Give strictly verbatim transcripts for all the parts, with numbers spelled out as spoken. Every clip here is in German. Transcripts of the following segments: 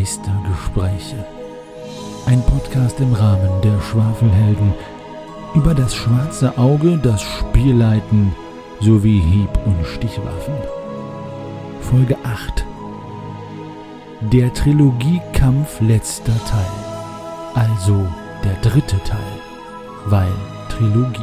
Meistergespräche. Ein Podcast im Rahmen der Schwafelhelden über das schwarze Auge, das Spielleiten sowie Hieb- und Stichwaffen. Folge acht. Der Trilogie-Kampf letzter Teil. Also der dritte Teil, weil Trilogie.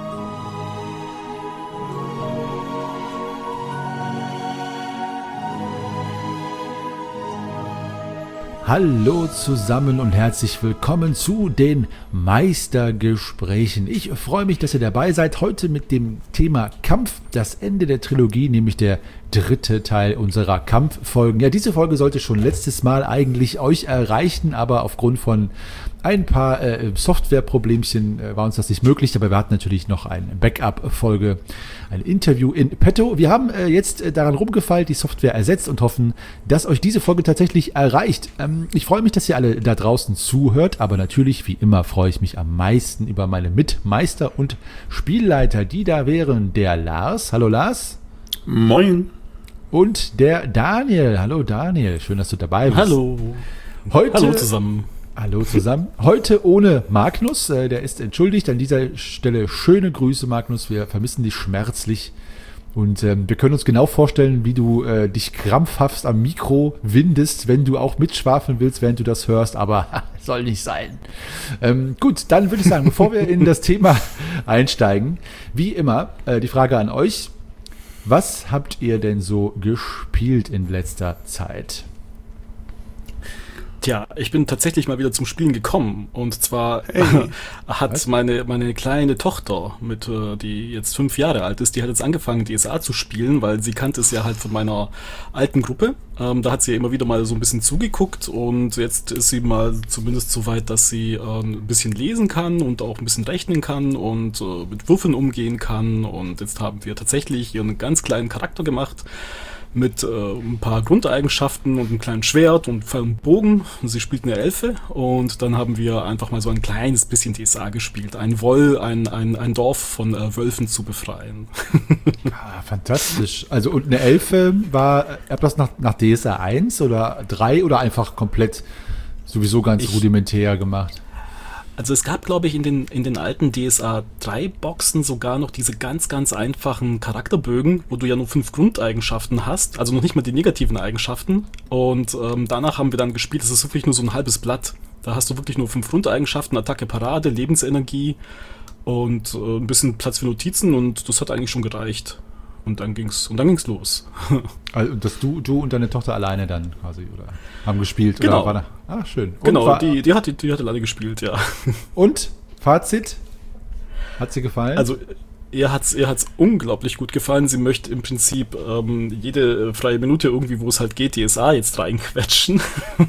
Hallo zusammen und herzlich willkommen zu den Meistergesprächen. Ich freue mich, dass ihr dabei seid. Heute mit dem Thema Kampf, das Ende der Trilogie, nämlich der dritte Teil unserer Kampffolgen. Ja, diese Folge sollte schon letztes Mal eigentlich euch erreichen, aber aufgrund von ein paar äh, Softwareproblemchen äh, war uns das nicht möglich, aber wir hatten natürlich noch eine Backup-Folge, ein Interview in petto. Wir haben äh, jetzt äh, daran rumgefeilt, die Software ersetzt und hoffen, dass euch diese Folge tatsächlich erreicht. Ähm, ich freue mich, dass ihr alle da draußen zuhört, aber natürlich, wie immer, freue ich mich am meisten über meine Mitmeister und Spielleiter, die da wären der Lars. Hallo Lars. Moin. Und der Daniel. Hallo Daniel, schön, dass du dabei bist. Hallo. Heute, Hallo zusammen. Hallo zusammen. Heute ohne Magnus, äh, der ist entschuldigt. An dieser Stelle schöne Grüße, Magnus. Wir vermissen dich schmerzlich. Und ähm, wir können uns genau vorstellen, wie du äh, dich krampfhaft am Mikro windest, wenn du auch mitschwafeln willst, während du das hörst. Aber soll nicht sein. Ähm, gut, dann würde ich sagen, bevor wir in das Thema einsteigen, wie immer, äh, die Frage an euch. Was habt ihr denn so gespielt in letzter Zeit? Tja, ich bin tatsächlich mal wieder zum Spielen gekommen. Und zwar hey. hat meine, meine kleine Tochter, mit, äh, die jetzt fünf Jahre alt ist, die hat jetzt angefangen, D S A zu spielen, weil sie kannte es ja halt von meiner alten Gruppe. Ähm, da hat sie ja immer wieder mal so ein bisschen zugeguckt und jetzt ist sie mal zumindest so weit, dass sie äh, ein bisschen lesen kann und auch ein bisschen rechnen kann und äh, mit Würfeln umgehen kann. Und jetzt haben wir tatsächlich ihren ganz kleinen Charakter gemacht, mit äh, ein paar Grundeigenschaften und einem kleinen Schwert und Pfeil und Bogen. Sie spielt eine Elfe und dann haben wir einfach mal so ein kleines bisschen D S A gespielt. Ein Woll, ein, ein, ein Dorf von äh, Wölfen zu befreien. Ah, fantastisch. Also und eine Elfe war, habt ihr das nach, nach D S A eins oder drei oder einfach komplett sowieso ganz ich, rudimentär gemacht? Also es gab, glaube ich, in den, in den alten D S A drei Boxen sogar noch diese ganz, ganz einfachen Charakterbögen, wo du ja nur fünf Grundeigenschaften hast, also noch nicht mal die negativen Eigenschaften. Und ähm, danach haben wir dann gespielt, das ist wirklich nur so ein halbes Blatt. Da hast du wirklich nur fünf Grundeigenschaften, Attacke, Parade, Lebensenergie und äh, ein bisschen Platz für Notizen und das hat eigentlich schon gereicht. Und dann ging's, und dann ging's los. Also, dass du, du und deine Tochter alleine dann quasi, oder haben gespielt? Genau. Oder war da, ah, schön. Und genau, war, die, die, hat, die hat alleine gespielt, ja. Und? Fazit? Hat sie gefallen? Also, ihr hat's, ihr hat's unglaublich gut gefallen. Sie möchte im Prinzip ähm, jede freie Minute irgendwie, wo es halt geht, D S A jetzt reinquetschen.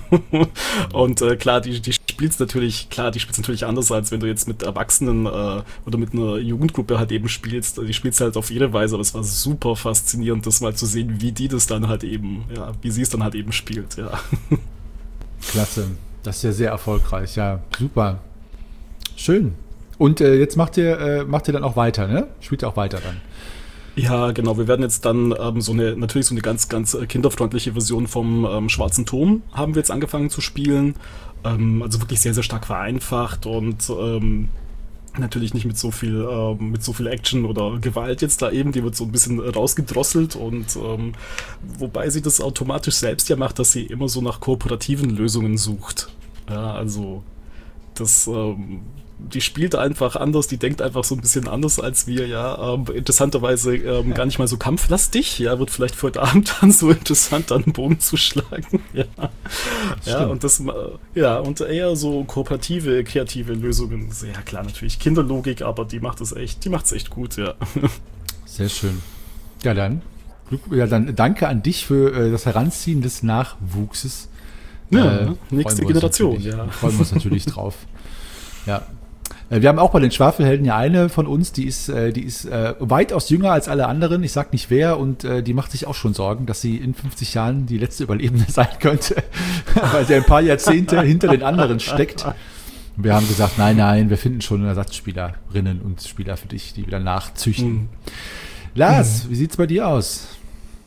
Und äh, klar, die, die spielt's natürlich, klar, die spielt's natürlich anders, als wenn du jetzt mit Erwachsenen äh, oder mit einer Jugendgruppe halt eben spielst. Die spielt's halt auf ihre Weise, aber es war super faszinierend, das mal zu sehen, wie die das dann halt eben, ja, wie sie es dann halt eben spielt, ja. Klasse. Das ist ja sehr erfolgreich, ja, super. Schön. Und äh, jetzt macht ihr, äh, macht ihr dann auch weiter, ne? Spielt ihr auch weiter dann? Ja, genau. Wir werden jetzt dann ähm, so eine, natürlich so eine ganz, ganz kinderfreundliche Version vom ähm, Schwarzen Turm haben wir jetzt angefangen zu spielen. Ähm, also wirklich sehr, sehr stark vereinfacht und ähm, natürlich nicht mit so viel, ähm, mit so viel Action oder Gewalt jetzt da eben. Die wird so ein bisschen rausgedrosselt und ähm, wobei sie das automatisch selbst ja macht, dass sie immer so nach kooperativen Lösungen sucht. Ja, also das ähm, die spielt einfach anders, die denkt einfach so ein bisschen anders als wir, ja, ähm, interessanterweise ähm, gar nicht mal so kampflastig, ja, wird vielleicht für heute Abend dann so interessant, dann einen Bogen zu schlagen, ja, ja, und das, äh, ja, und eher so kooperative, kreative Lösungen, sehr klar, natürlich Kinderlogik, aber die macht es echt, die macht es echt gut, ja. Sehr schön. Ja, dann, ja, dann danke an dich für äh, das Heranziehen des Nachwuchses. Ja, äh, nächste Generation, ja. Freuen wir uns natürlich drauf. Ja. Wir haben auch bei den Schwafelhelden ja eine von uns, die ist, die ist äh, weitaus jünger als alle anderen. Ich sag nicht wer und äh, die macht sich auch schon Sorgen, dass sie in fünfzig Jahren die letzte Überlebende sein könnte, weil sie ein paar Jahrzehnte hinter den anderen steckt. Und wir haben gesagt, nein, nein, wir finden schon Ersatzspielerinnen und Spieler für dich, die wieder nachzüchten. Mhm. Lars, mhm. wie sieht's bei dir aus?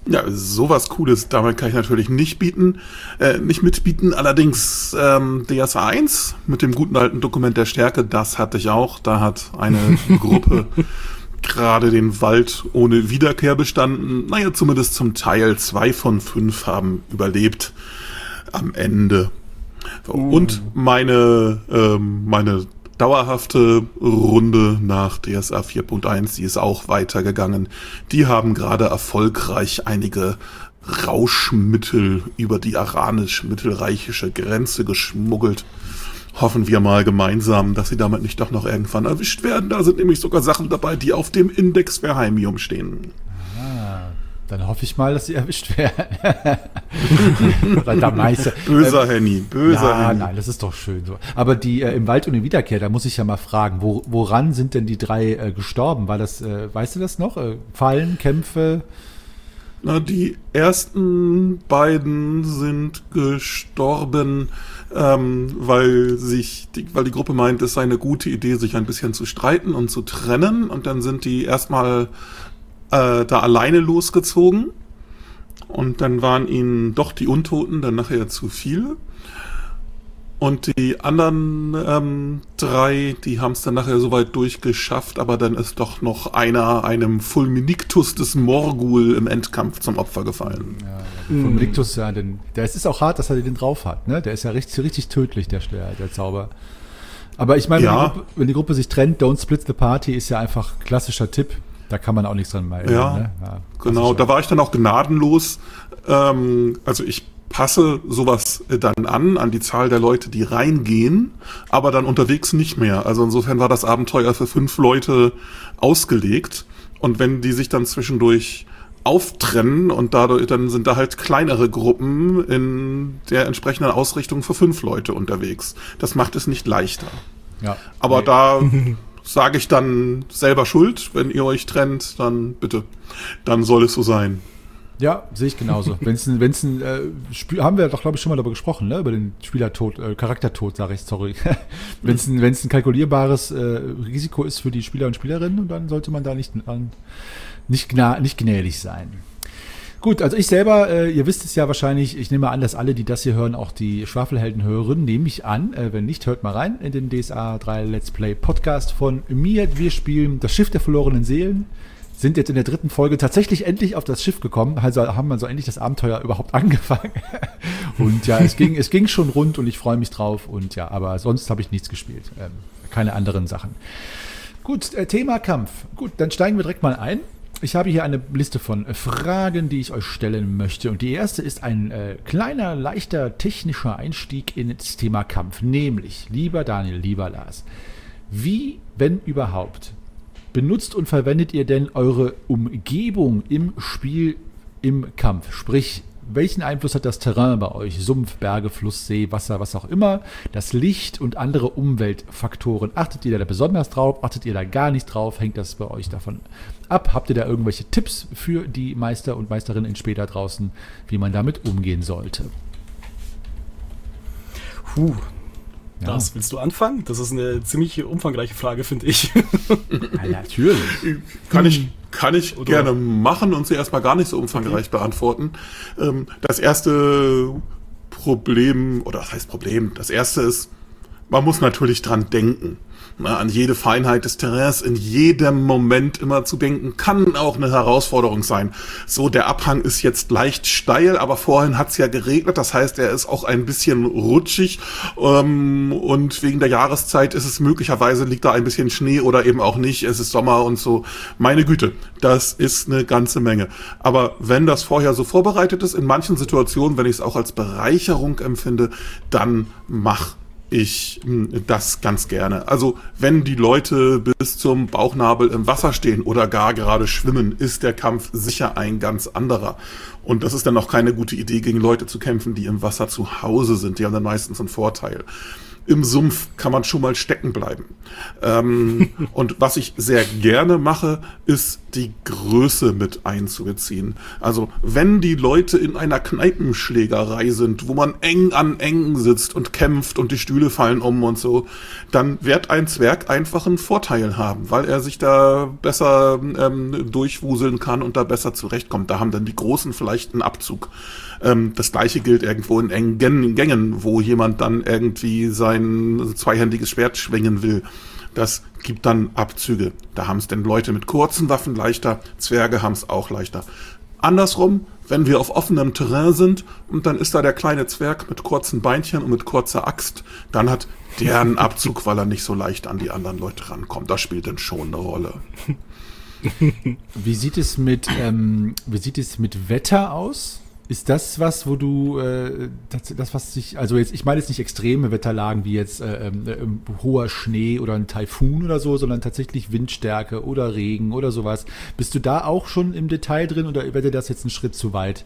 Ja, sowas Cooles, damit kann ich natürlich nicht bieten, äh, nicht mitbieten. Allerdings ähm, D S A eins mit dem guten alten Dokument der Stärke, das hatte ich auch. Da hat eine Gruppe gerade den Wald ohne Wiederkehr bestanden. Naja, zumindest zum Teil. Zwei von fünf haben überlebt am Ende. Uh. Und meine, ähm, meine dauerhafte Runde nach D S A vier Punkt eins, die ist auch weitergegangen. Die haben gerade erfolgreich einige Rauschmittel über die aranisch-mittelreichische Grenze geschmuggelt. Hoffen wir mal gemeinsam, dass sie damit nicht doch noch irgendwann erwischt werden. Da sind nämlich sogar Sachen dabei, die auf dem Index Verheimium stehen. Ah, dann hoffe ich mal, dass sie erwischt werden. Der Meister. Böser ähm, Henny, böser ja, Henny. Nein, das ist doch schön so. Aber die äh, im Wald ohne Wiederkehr, da muss ich ja mal fragen, wo, woran sind denn die drei äh, gestorben? War das, äh, weißt du das noch? Äh, Fallen, Kämpfe? Na, die ersten beiden sind gestorben, ähm, weil sich, die, weil die Gruppe meint, es sei eine gute Idee, sich ein bisschen zu streiten und zu trennen. Und dann sind die erstmal äh, da alleine losgezogen. Und dann waren ihnen doch die Untoten dann nachher zu viel. Und die anderen ähm, drei, die haben es dann nachher soweit durchgeschafft, aber dann ist doch noch einer einem Fulminictus des Morgul im Endkampf zum Opfer gefallen. Ja, ja, Fulminictus, ja, denn, der, es ist auch hart, dass er den drauf hat, ne? Der ist ja richtig, richtig tödlich, der, der, der Zauber. Aber ich meine, ja. wenn, wenn die Gruppe sich trennt, don't split the party ist ja einfach klassischer Tipp. Da kann man auch nichts dran machen. Ja, ne? Ja, genau. Da war ich dann auch gnadenlos. Ähm, also ich passe sowas dann an, an die Zahl der Leute, die reingehen, aber dann unterwegs nicht mehr. Also insofern war das Abenteuer für fünf Leute ausgelegt. Und wenn die sich dann zwischendurch auftrennen und dadurch, dann sind da halt kleinere Gruppen in der entsprechenden Ausrichtung für fünf Leute unterwegs. Das macht es nicht leichter. Ja. Aber nee. da sage ich dann selber schuld, wenn ihr euch trennt, dann bitte, dann soll es so sein. Ja, sehe ich genauso. Wenn es ein, wenn's ein äh, Spiel, haben wir doch, glaube ich, schon mal darüber gesprochen, ne? Über den Spielertod, äh, Charaktertod, sage ich, sorry. Wenn es ein, wenn's ein kalkulierbares äh, Risiko ist für die Spieler und Spielerinnen, dann sollte man da nicht, an, nicht, gna, nicht gnädig sein. Gut, also ich selber, äh, ihr wisst es ja wahrscheinlich, ich nehme an, dass alle, die das hier hören, auch die Schwafelhelden hören, nehme ich an. Äh, wenn nicht, hört mal rein in den D S A drei Let's Play Podcast von mir. Wir spielen das Schiff der verlorenen Seelen. Sind jetzt in der dritten Folge tatsächlich endlich auf das Schiff gekommen, also haben wir so endlich das Abenteuer überhaupt angefangen. Und ja, es ging, es ging schon rund und ich freue mich drauf und ja, aber sonst habe ich nichts gespielt. Ähm, keine anderen Sachen. Gut, äh, Thema Kampf. Gut, dann steigen wir direkt mal ein. Ich habe hier eine Liste von Fragen, die ich euch stellen möchte. Und die erste ist ein äh, kleiner, leichter, technischer Einstieg ins Thema Kampf. Nämlich, lieber Daniel, lieber Lars, wie, wenn überhaupt, benutzt und verwendet ihr denn eure Umgebung im Spiel, im Kampf? Sprich, welchen Einfluss hat das Terrain bei euch? Sumpf, Berge, Fluss, See, Wasser, was auch immer. Das Licht und andere Umweltfaktoren. Achtet ihr da besonders drauf? Achtet ihr da gar nicht drauf? Hängt das bei euch davon ab? Habt ihr da irgendwelche Tipps für die Meister und Meisterinnen in später draußen, wie man damit umgehen sollte? Puh. Ja. Das willst du anfangen? Das ist eine ziemlich umfangreiche Frage, finde ich. Ja, natürlich. Kann ich, kann ich gerne machen und sie erstmal gar nicht so umfangreich okay. beantworten. Das erste Problem, oder was heißt Problem? Das erste ist, man muss natürlich dran denken. Na, an jede Feinheit des Terrains in jedem Moment immer zu denken, kann auch eine Herausforderung sein. So, der Abhang ist jetzt leicht steil, aber vorhin hat es ja geregnet, das heißt, er ist auch ein bisschen rutschig ähm, und wegen der Jahreszeit ist es möglicherweise, liegt da ein bisschen Schnee oder eben auch nicht, es ist Sommer und so. Meine Güte, das ist eine ganze Menge. Aber wenn das vorher so vorbereitet ist, in manchen Situationen, wenn ich es auch als Bereicherung empfinde, dann mach ich das ganz gerne. Also wenn die Leute bis zum Bauchnabel im Wasser stehen oder gar gerade schwimmen, ist der Kampf sicher ein ganz anderer. Und das ist dann auch keine gute Idee, gegen Leute zu kämpfen, die im Wasser zu Hause sind. Die haben dann meistens einen Vorteil. Im Sumpf kann man schon mal stecken bleiben. Ähm, und was ich sehr gerne mache, ist die Größe mit einzubeziehen. Also wenn die Leute in einer Kneipenschlägerei sind, wo man eng an eng sitzt und kämpft und die Stühle fallen um und so, dann wird ein Zwerg einfach einen Vorteil haben, weil er sich da besser ähm, durchwuseln kann und da besser zurechtkommt. Da haben dann die Großen vielleicht einen Abzug. Ähm, das Gleiche gilt irgendwo in engen Gängen, wo jemand dann irgendwie sein zweihändiges Schwert schwingen will. Das gibt dann Abzüge. Da haben es denn Leute mit kurzen Waffen leichter, Zwerge haben es auch leichter. Andersrum, wenn wir auf offenem Terrain sind und dann ist da der kleine Zwerg mit kurzen Beinchen und mit kurzer Axt, dann hat der einen Abzug, weil er nicht so leicht an die anderen Leute rankommt. Das spielt dann schon eine Rolle. Wie sieht es mit, ähm, wie sieht es mit Wetter aus? Ist das was, wo du, äh, das, das was sich, also jetzt, ich meine jetzt nicht extreme Wetterlagen wie jetzt äh, äh, hoher Schnee oder ein Taifun oder so, sondern tatsächlich Windstärke oder Regen oder sowas. Bist du da auch schon im Detail drin oder wäre dir das jetzt ein Schritt zu weit?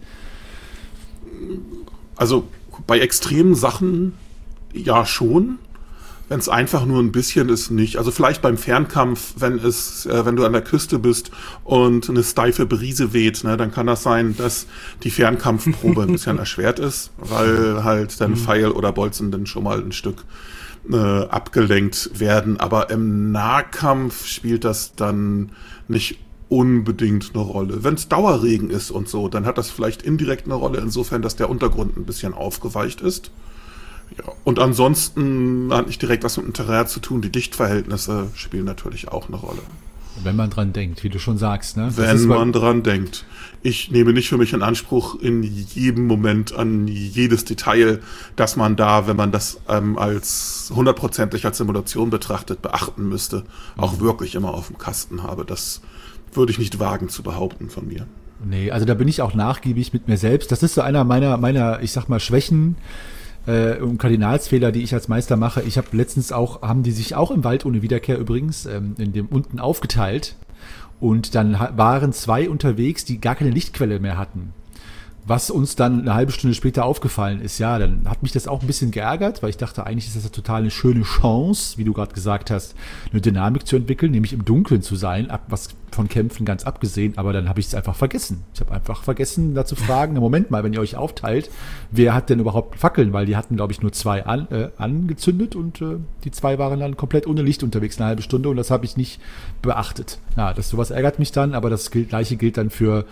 Also bei extremen Sachen ja schon. Wenn es einfach nur ein bisschen ist, nicht. Also vielleicht beim Fernkampf, wenn es, äh, wenn du an der Küste bist und eine steife Brise weht, ne, dann kann das sein, dass die Fernkampfprobe ein bisschen erschwert ist, weil halt dann Pfeil oder Bolzen dann schon mal ein Stück äh, abgelenkt werden. Aber im Nahkampf spielt das dann nicht unbedingt eine Rolle. Wenn es Dauerregen ist und so, dann hat das vielleicht indirekt eine Rolle, insofern, dass der Untergrund ein bisschen aufgeweicht ist. Ja, und ansonsten hat nicht direkt was mit dem Terrain zu tun. Die Dichtverhältnisse spielen natürlich auch eine Rolle. Wenn man dran denkt, wie du schon sagst. Ne? Wenn man dran denkt. Ich nehme nicht für mich in Anspruch, in jedem Moment an jedes Detail, dass man da, wenn man das ähm, als hundertprozentig als Simulation betrachtet, beachten müsste, auch wirklich immer auf dem Kasten habe. Das würde ich nicht wagen zu behaupten von mir. Nee, also da bin ich auch nachgiebig mit mir selbst. Das ist so einer meiner, meiner, ich sag mal, Schwächen, Äh, und Kardinalsfehler, die ich als Meister mache. Ich habe letztens auch, haben die sich auch im Wald ohne Wiederkehr übrigens, ähm, in dem unten aufgeteilt und dann ha- waren zwei unterwegs, die gar keine Lichtquelle mehr hatten. Was uns dann eine halbe Stunde später aufgefallen ist, ja, dann hat mich das auch ein bisschen geärgert, weil ich dachte, eigentlich ist das eine total eine schöne Chance, wie du gerade gesagt hast, eine Dynamik zu entwickeln, nämlich im Dunkeln zu sein, ab, was von Kämpfen ganz abgesehen, aber dann habe ich es einfach vergessen. Ich habe einfach vergessen, da zu fragen, na Moment mal, wenn ihr euch aufteilt, wer hat denn überhaupt Fackeln? Weil die hatten, glaube ich, nur zwei an, äh, angezündet und äh, die zwei waren dann komplett ohne Licht unterwegs eine halbe Stunde und das habe ich nicht beachtet. Ja, das sowas ärgert mich dann, aber das gilt, Gleiche gilt dann für,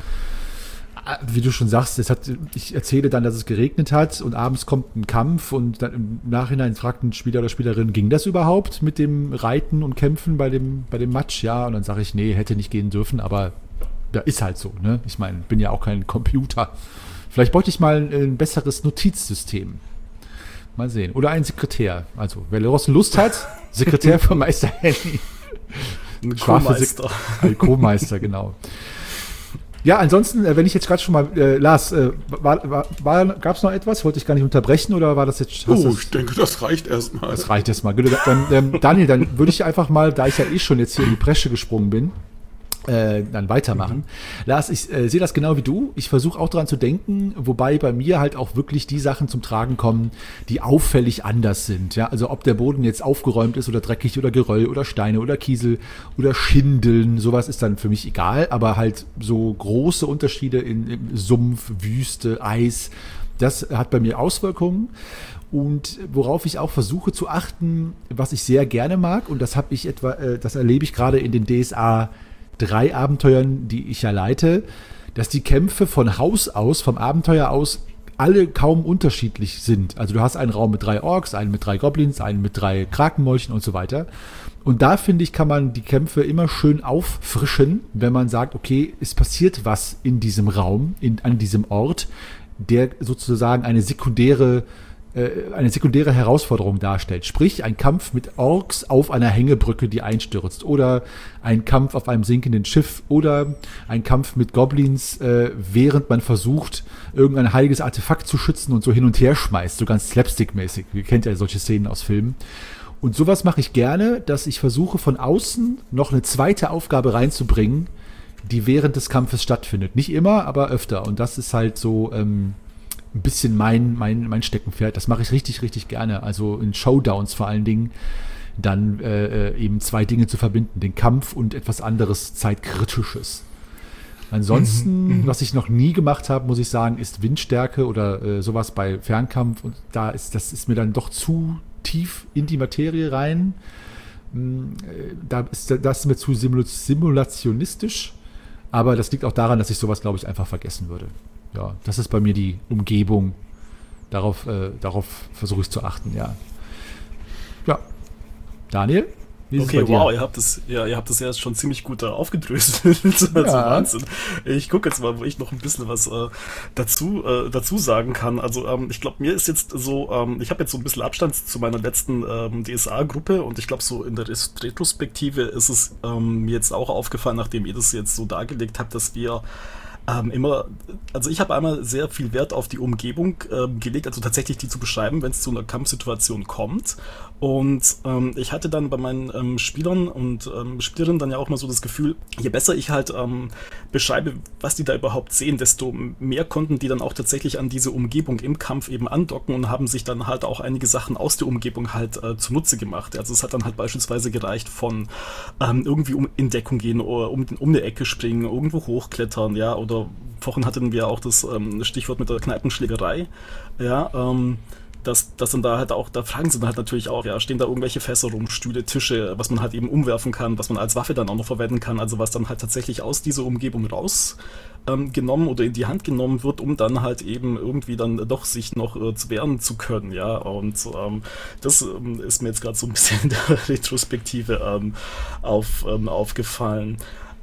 wie du schon sagst, es hat, ich erzähle dann, dass es geregnet hat und abends kommt ein Kampf und dann im Nachhinein fragt ein Spieler oder Spielerin, ging das überhaupt mit dem Reiten und Kämpfen bei dem, bei dem Match? Ja, und dann sage ich, nee, hätte nicht gehen dürfen, aber da ist halt so, ne? Ich meine, bin ja auch kein Computer. Vielleicht bräuchte ich mal ein, ein besseres Notizsystem. Mal sehen. Oder einen Sekretär. Also, wer Lust hat, Sekretär von Meister Henny. Ein Co-Meister. Ein Co-Meister, genau. Ja, ansonsten, wenn ich jetzt gerade schon mal, äh, Lars, äh, war, war, war, gab es noch etwas? Wollte ich gar nicht unterbrechen oder war das jetzt... Oh, das, ich denke, das reicht erstmal. Das reicht erstmal. Dann, ähm, Daniel, dann würde ich einfach mal, da ich ja eh schon jetzt hier in die Bresche gesprungen bin, äh, dann weitermachen. Mhm. Lars, ich äh, sehe das genau wie du. Ich versuche auch daran zu denken, wobei bei mir halt auch wirklich die Sachen zum Tragen kommen, die auffällig anders sind. Ja? Also ob der Boden jetzt aufgeräumt ist oder dreckig oder Geröll oder Steine oder Kiesel oder Schindeln, sowas ist dann für mich egal, aber halt so große Unterschiede in, in Sumpf, Wüste, Eis, das hat bei mir Auswirkungen. Und worauf ich auch versuche zu achten, was ich sehr gerne mag, und das habe ich etwa, äh, das erlebe ich gerade in den D S A drei Abenteuern, die ich ja leite, dass die Kämpfe von Haus aus, vom Abenteuer aus, alle kaum unterschiedlich sind. Also du hast einen Raum mit drei Orks, einen mit drei Goblins, einen mit drei Krakenmolchen und so weiter. Und da, finde ich, kann man die Kämpfe immer schön auffrischen, wenn man sagt, okay, es passiert was in diesem Raum, in, an diesem Ort, der sozusagen eine sekundäre eine sekundäre Herausforderung darstellt. Sprich, ein Kampf mit Orks auf einer Hängebrücke, die einstürzt. Oder ein Kampf auf einem sinkenden Schiff. Oder ein Kampf mit Goblins, äh, während man versucht, irgendein heiliges Artefakt zu schützen und so hin und her schmeißt. So ganz slapstick-mäßig. Ihr kennt ja solche Szenen aus Filmen. Und sowas mache ich gerne, dass ich versuche, von außen noch eine zweite Aufgabe reinzubringen, die während des Kampfes stattfindet. Nicht immer, aber öfter. Und das ist halt so... Ähm, ein bisschen mein, mein, mein Steckenpferd. Das mache ich richtig, richtig gerne. Also in Showdowns vor allen Dingen dann äh, eben zwei Dinge zu verbinden. Den Kampf und etwas anderes Zeitkritisches. Ansonsten, mhm. was ich noch nie gemacht habe, muss ich sagen, ist Windstärke oder äh, sowas bei Fernkampf. Und da ist, das ist mir dann doch zu tief in die Materie rein. Da ist das ist mir zu simulationistisch. Aber das liegt auch daran, dass ich sowas, glaube ich, einfach vergessen würde. Ja, das ist bei mir die Umgebung. Darauf, äh, darauf versuche ich zu achten, ja. Ja. Daniel? Okay, wow, ihr habt das, ja, ihr habt das ja schon ziemlich gut äh, aufgedröselt. Also ja. Wahnsinn. Ich gucke jetzt mal, wo ich noch ein bisschen was äh, dazu, äh, dazu sagen kann. Also ähm, ich glaube, mir ist jetzt so, ähm, ich habe jetzt so ein bisschen Abstand zu meiner letzten ähm, D S A-Gruppe und ich glaube, so in der Retrospektive ist es ähm, mir jetzt auch aufgefallen, nachdem ihr das jetzt so dargelegt habt, dass wir Ähm, immer, also ich habe einmal sehr viel Wert auf die Umgebung ähm, gelegt, also tatsächlich die zu beschreiben, wenn es zu einer Kampfsituation kommt. Und ähm, ich hatte dann bei meinen ähm, Spielern und ähm, Spielerinnen dann ja auch mal so das Gefühl, je besser ich halt ähm, beschreibe, was die da überhaupt sehen, desto mehr konnten die dann auch tatsächlich an diese Umgebung im Kampf eben andocken und haben sich dann halt auch einige Sachen aus der Umgebung halt äh, zunutze gemacht. Also es hat dann halt beispielsweise gereicht von ähm, irgendwie um in Deckung gehen oder um, um eine Ecke springen, irgendwo hochklettern, ja, oder vorhin hatten wir auch das ähm, Stichwort mit der Kneipenschlägerei, ja, ähm, dass, dass dann da halt auch, da fragen sie dann halt natürlich auch, ja, stehen da irgendwelche Fässer rum, Stühle, Tische, was man halt eben umwerfen kann, was man als Waffe dann auch noch verwenden kann, also was dann halt tatsächlich aus dieser Umgebung raus ähm, genommen oder in die Hand genommen wird, um dann halt eben irgendwie dann doch sich noch äh, zu wehren zu können, ja, und ähm, das ähm, ist mir jetzt gerade so ein bisschen in der Retrospektive ähm, auf, ähm, aufgefallen.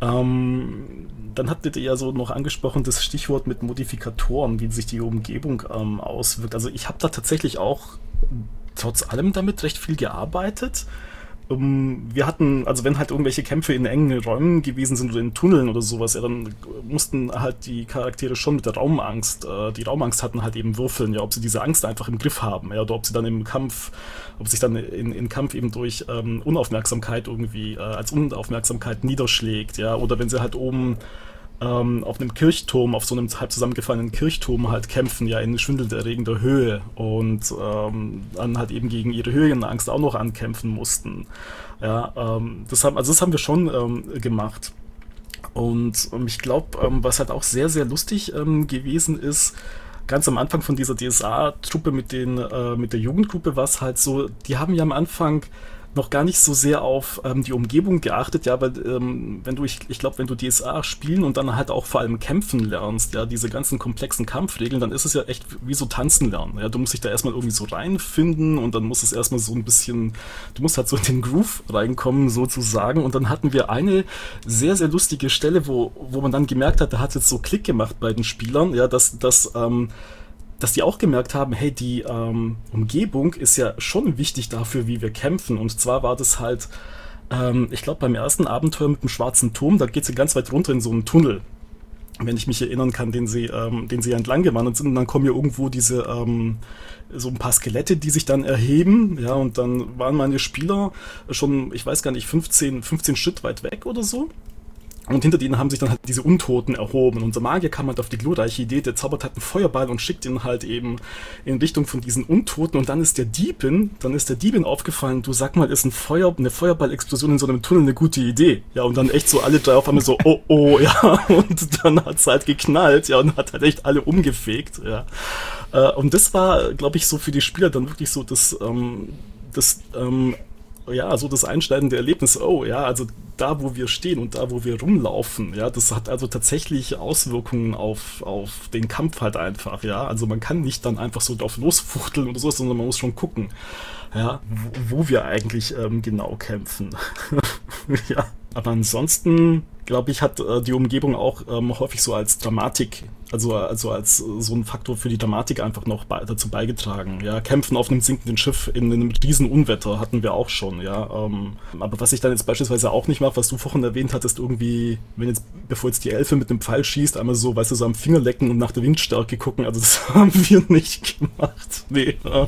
Ähm, dann hattet ihr ja so noch angesprochen, das Stichwort mit Modifikatoren, wie sich die Umgebung ähm, auswirkt. Also ich habe da tatsächlich auch trotz allem damit recht viel gearbeitet. Um, wir hatten, also wenn halt irgendwelche Kämpfe in engen Räumen gewesen sind oder in Tunneln oder sowas, ja, dann mussten halt die Charaktere schon mit der Raumangst, äh, die Raumangst hatten halt eben würfeln, ja, ob sie diese Angst einfach im Griff haben, ja, oder ob sie dann im Kampf, ob sich dann in, in Kampf eben durch ähm, Unaufmerksamkeit irgendwie äh, als Unaufmerksamkeit niederschlägt, ja, oder wenn sie halt oben ähm, auf einem Kirchturm, auf so einem halb zusammengefallenen Kirchturm halt kämpfen, ja, in schwindelerregender Höhe und ähm, dann halt eben gegen ihre Höhenangst auch noch ankämpfen mussten. Ja, ähm, das haben, also das haben wir schon ähm, gemacht. Und ähm, ich glaube, ähm, was halt auch sehr, sehr lustig ähm, gewesen ist, ganz am Anfang von dieser D S A-Truppe mit den, äh, mit der Jugendgruppe war es halt so, die haben ja am Anfang noch gar nicht so sehr auf ähm, die Umgebung geachtet, ja, weil ähm, wenn du, ich, ich glaube, wenn du D S A spielen und dann halt auch vor allem kämpfen lernst, ja, diese ganzen komplexen Kampfregeln, dann ist es ja echt wie so tanzen lernen, ja, du musst dich da erstmal irgendwie so reinfinden und dann muss es erstmal so ein bisschen, du musst halt so in den Groove reinkommen, sozusagen, und dann hatten wir eine sehr, sehr lustige Stelle, wo, wo man dann gemerkt hat, da hat es jetzt so Klick gemacht bei den Spielern, ja, dass, dass, ähm, dass die auch gemerkt haben, hey, die ähm, Umgebung ist ja schon wichtig dafür, wie wir kämpfen. Und zwar war das halt, ähm, ich glaube, beim ersten Abenteuer mit dem schwarzen Turm, da geht sie ganz weit runter in so einen Tunnel, wenn ich mich erinnern kann, den sie, ähm, den sie entlang gewandert sind. Und dann kommen ja irgendwo diese, ähm, so ein paar Skelette, die sich dann erheben. Ja, und dann waren meine Spieler schon, ich weiß gar nicht, fünfzehn, fünfzehn Schritt weit weg oder so. Und hinter denen haben sich dann halt diese Untoten erhoben. Und unser Magier kam halt auf die glorreiche Idee, der zaubert halt einen Feuerball und schickt ihn halt eben in Richtung von diesen Untoten. Und dann ist der Diebin, dann ist der Diebin aufgefallen, du sag mal, ist ein Feuer, eine Feuerballexplosion in so einem Tunnel eine gute Idee? Ja, und dann echt so alle drei auf einmal so, oh, oh, ja. Und dann hat's halt geknallt, ja, und hat halt echt alle umgefegt, ja. Und das war, glaube ich, so für die Spieler dann wirklich so das, ähm, das, ähm, ja, so das einschneidende Erlebnis, oh ja, also da, wo wir stehen und da, wo wir rumlaufen, ja, das hat also tatsächlich Auswirkungen auf, auf den Kampf halt einfach, ja, also man kann nicht dann einfach so drauf losfuchteln oder so, sondern man muss schon gucken, ja, wo, wo wir eigentlich ähm, genau kämpfen. Ja, aber ansonsten, glaube ich, hat äh, die Umgebung auch ähm, häufig so als Dramatik, also, also als äh, so ein Faktor für die Dramatik einfach noch bei, dazu beigetragen. Ja, Kämpfen auf einem sinkenden Schiff in einem riesen Unwetter hatten wir auch schon, ja. Ähm, aber was ich dann jetzt beispielsweise auch nicht mache, was du vorhin erwähnt hattest, irgendwie, wenn jetzt, bevor jetzt die Elfe mit einem Pfeil schießt, einmal so, weißt du, so am Finger lecken und nach der Windstärke gucken, also das haben wir nicht gemacht. Nee, ja.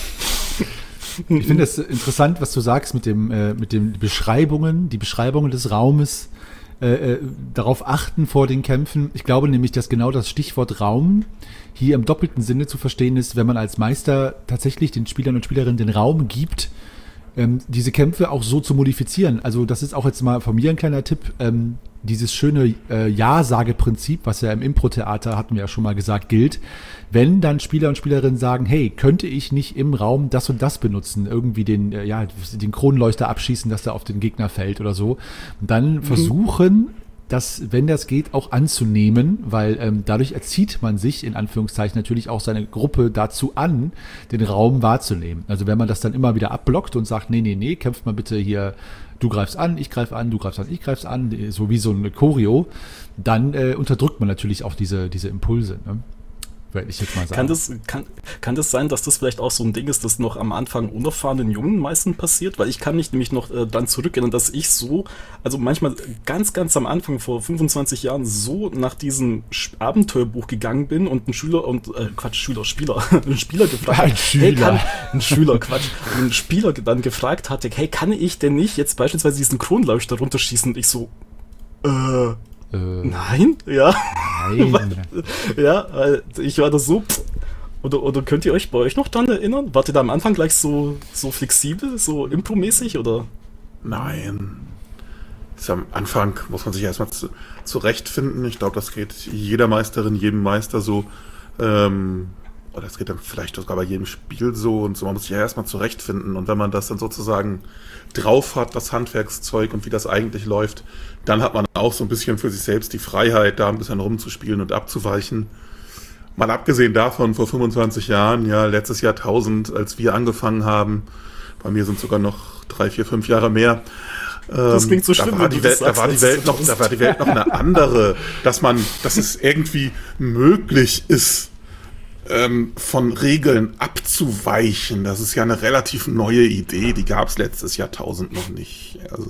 Ich finde es interessant, was du sagst mit dem, äh, mit den Beschreibungen, die Beschreibungen des Raumes. äh, darauf achten vor den Kämpfen. Ich glaube nämlich, dass genau das Stichwort Raum hier im doppelten Sinne zu verstehen ist, wenn man als Meister tatsächlich den Spielern und Spielerinnen den Raum gibt, ähm, diese Kämpfe auch so zu modifizieren. Also das ist auch jetzt mal von mir ein kleiner Tipp, ähm, dieses schöne äh, Ja-Sage-Prinzip, was ja im Impro-Theater, hatten wir ja schon mal gesagt, gilt. Wenn dann Spieler und Spielerinnen sagen, hey, könnte ich nicht im Raum das und das benutzen, irgendwie den, äh, ja, den Kronleuchter abschießen, dass der auf den Gegner fällt oder so, dann mhm. versuchen, das, wenn das geht, auch anzunehmen, weil ähm, dadurch erzieht man sich, in Anführungszeichen, natürlich auch seine Gruppe dazu an, den Raum wahrzunehmen. Also wenn man das dann immer wieder abblockt und sagt, nee, nee, nee, kämpft mal bitte hier, du greifst an, ich greife an, du greifst an, ich greife an, so wie so eine Choreo, dann äh, unterdrückt man natürlich auch diese, diese Impulse, ne? Werde ich jetzt mal sagen. Kann das, kann, kann das sein, dass das vielleicht auch so ein Ding ist, das noch am Anfang unerfahrenen Jungen meistens passiert? Weil ich kann mich nämlich noch äh, dann zurückerinnern, dass ich so, also manchmal ganz, ganz am Anfang vor fünfundzwanzig Jahren so nach diesem Abenteuerbuch gegangen bin und ein Schüler und, äh, Quatsch, Schüler, Spieler, ein Spieler gefragt ein hat, Schüler. hey, kann, ein Schüler, Quatsch, ein Spieler dann gefragt hatte, hey, kann ich denn nicht jetzt beispielsweise diesen Kronleuchter runterschießen? Und ich so, äh, Äh, Nein? Ja. Nein. Ja, ich war da so. Oder, oder könnt ihr euch bei euch noch dran erinnern? Wart ihr da am Anfang gleich so, so flexibel, so impromäßig, oder? Nein. Ist am Anfang muss man sich erstmal zu, zurechtfinden. Ich glaube, das geht jeder Meisterin, jedem Meister so. Ähm, oder es geht dann vielleicht sogar bei jedem Spiel so und so. Man muss sich ja erstmal zurechtfinden. Und wenn man das dann sozusagen drauf hat, das Handwerkszeug und wie das eigentlich läuft, dann hat man auch so ein bisschen für sich selbst die Freiheit, da ein bisschen rumzuspielen und abzuweichen. Mal abgesehen davon, vor fünfundzwanzig Jahren, ja, letztes Jahrtausend, als wir angefangen haben, bei mir sind sogar noch drei, vier, fünf Jahre mehr. Das klingt so schlimm, da war die Welt, da war die Welt noch, da war die Welt noch eine andere, dass man, dass es irgendwie möglich ist, ähm, von Regeln abzuweichen. Das ist ja eine relativ neue Idee, die gab es letztes Jahrtausend noch nicht. Also.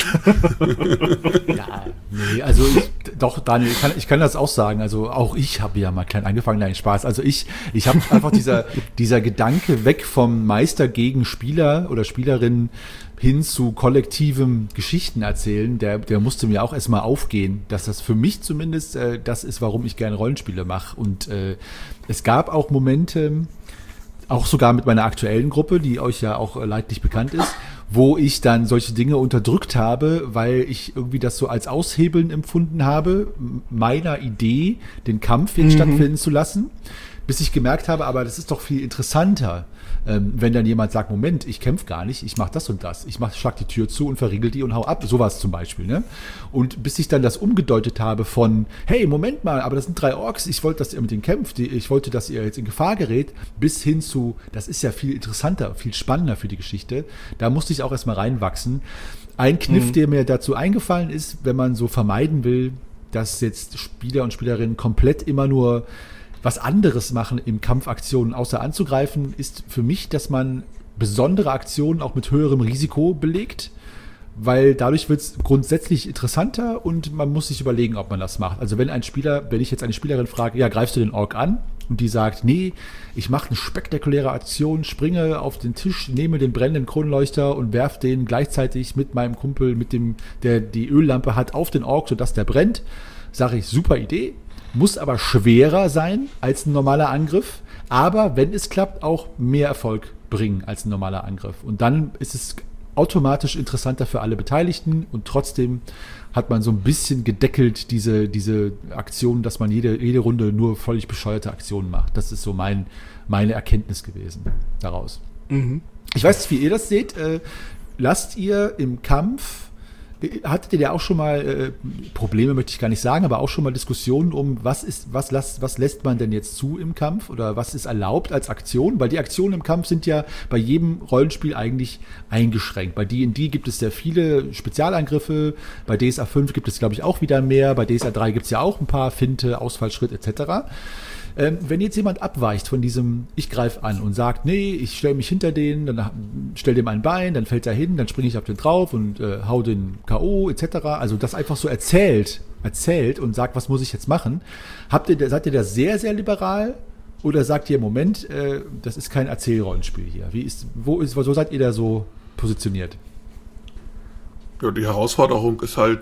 Ja, nee, also ich, doch, Daniel, ich kann, ich kann das auch sagen. Also auch ich habe ja mal klein angefangen, nein, Spaß. Also ich, ich habe einfach dieser, dieser Gedanke weg vom Meister gegen Spieler oder Spielerin hin zu kollektivem Geschichten erzählen, der, der musste mir auch erstmal aufgehen, dass das für mich zumindest äh, das ist, warum ich gerne Rollenspiele mache. Und äh, es gab auch Momente, auch sogar mit meiner aktuellen Gruppe, die euch ja auch äh, leidlich bekannt ist, wo ich dann solche Dinge unterdrückt habe, weil ich irgendwie das so als Aushebeln empfunden habe, meiner Idee, den Kampf jetzt mhm. stattfinden zu lassen, bis ich gemerkt habe, aber das ist doch viel interessanter, ähm, wenn dann jemand sagt, Moment, ich kämpfe gar nicht, ich mache das und das, ich mach, schlag die Tür zu und verriegel die und hau ab, sowas zum Beispiel, ne? Und bis ich dann das umgedeutet habe von, hey, Moment mal, aber das sind drei Orks, ich wollte, dass ihr mit denen kämpft, ich wollte, dass ihr jetzt in Gefahr gerät, bis hin zu, das ist ja viel interessanter, viel spannender für die Geschichte, da musste ich auch erstmal reinwachsen. Ein Kniff, mhm. der mir dazu eingefallen ist, wenn man so vermeiden will, dass jetzt Spieler und Spielerinnen komplett immer nur was anderes machen im Kampfaktionen, außer anzugreifen, ist für mich, dass man besondere Aktionen auch mit höherem Risiko belegt, weil dadurch wird es grundsätzlich interessanter und man muss sich überlegen, ob man das macht. Also wenn ein Spieler, wenn ich jetzt eine Spielerin frage, ja, greifst du den Ork an? Und die sagt, nee, ich mache eine spektakuläre Aktion, springe auf den Tisch, nehme den brennenden Kronleuchter und werfe den gleichzeitig mit meinem Kumpel, mit dem, der die Öllampe hat, auf den Ork, sodass der brennt. Sage ich, super Idee. Muss aber schwerer sein als ein normaler Angriff, aber wenn es klappt, auch mehr Erfolg bringen als ein normaler Angriff. Und dann ist es automatisch interessanter für alle Beteiligten und trotzdem hat man so ein bisschen gedeckelt diese, diese Aktion, dass man jede, jede Runde nur völlig bescheuerte Aktionen macht. Das ist so mein, meine Erkenntnis gewesen daraus. Mhm. Ich weiß nicht, wie ihr das seht. Äh, lasst ihr im Kampf Hattet ihr ja auch schon mal, äh, Probleme möchte ich gar nicht sagen, aber auch schon mal Diskussionen um, was ist, was, las, was lässt man denn jetzt zu im Kampf oder was ist erlaubt als Aktion? Weil die Aktionen im Kampf sind ja bei jedem Rollenspiel eigentlich eingeschränkt. Bei D und D gibt es sehr viele Spezialangriffe, bei D S A fünf gibt es, glaube ich, auch wieder mehr, bei D S A drei gibt es ja auch ein paar, Finte, Ausfallschritt et cetera. Ähm, wenn jetzt jemand abweicht von diesem, ich greife an und sagt, nee, ich stelle mich hinter den, dann stell dem ein Bein, dann fällt er hin, dann springe ich auf den drauf und äh, hau den K O et cetera. Also das einfach so erzählt, erzählt und sagt, was muss ich jetzt machen? Habt ihr, seid ihr da sehr, sehr liberal oder sagt ihr, Moment, äh, das ist kein Erzählrollenspiel hier? Wie ist, wo ist, wo seid ihr da so positioniert? Ja, die Herausforderung ist halt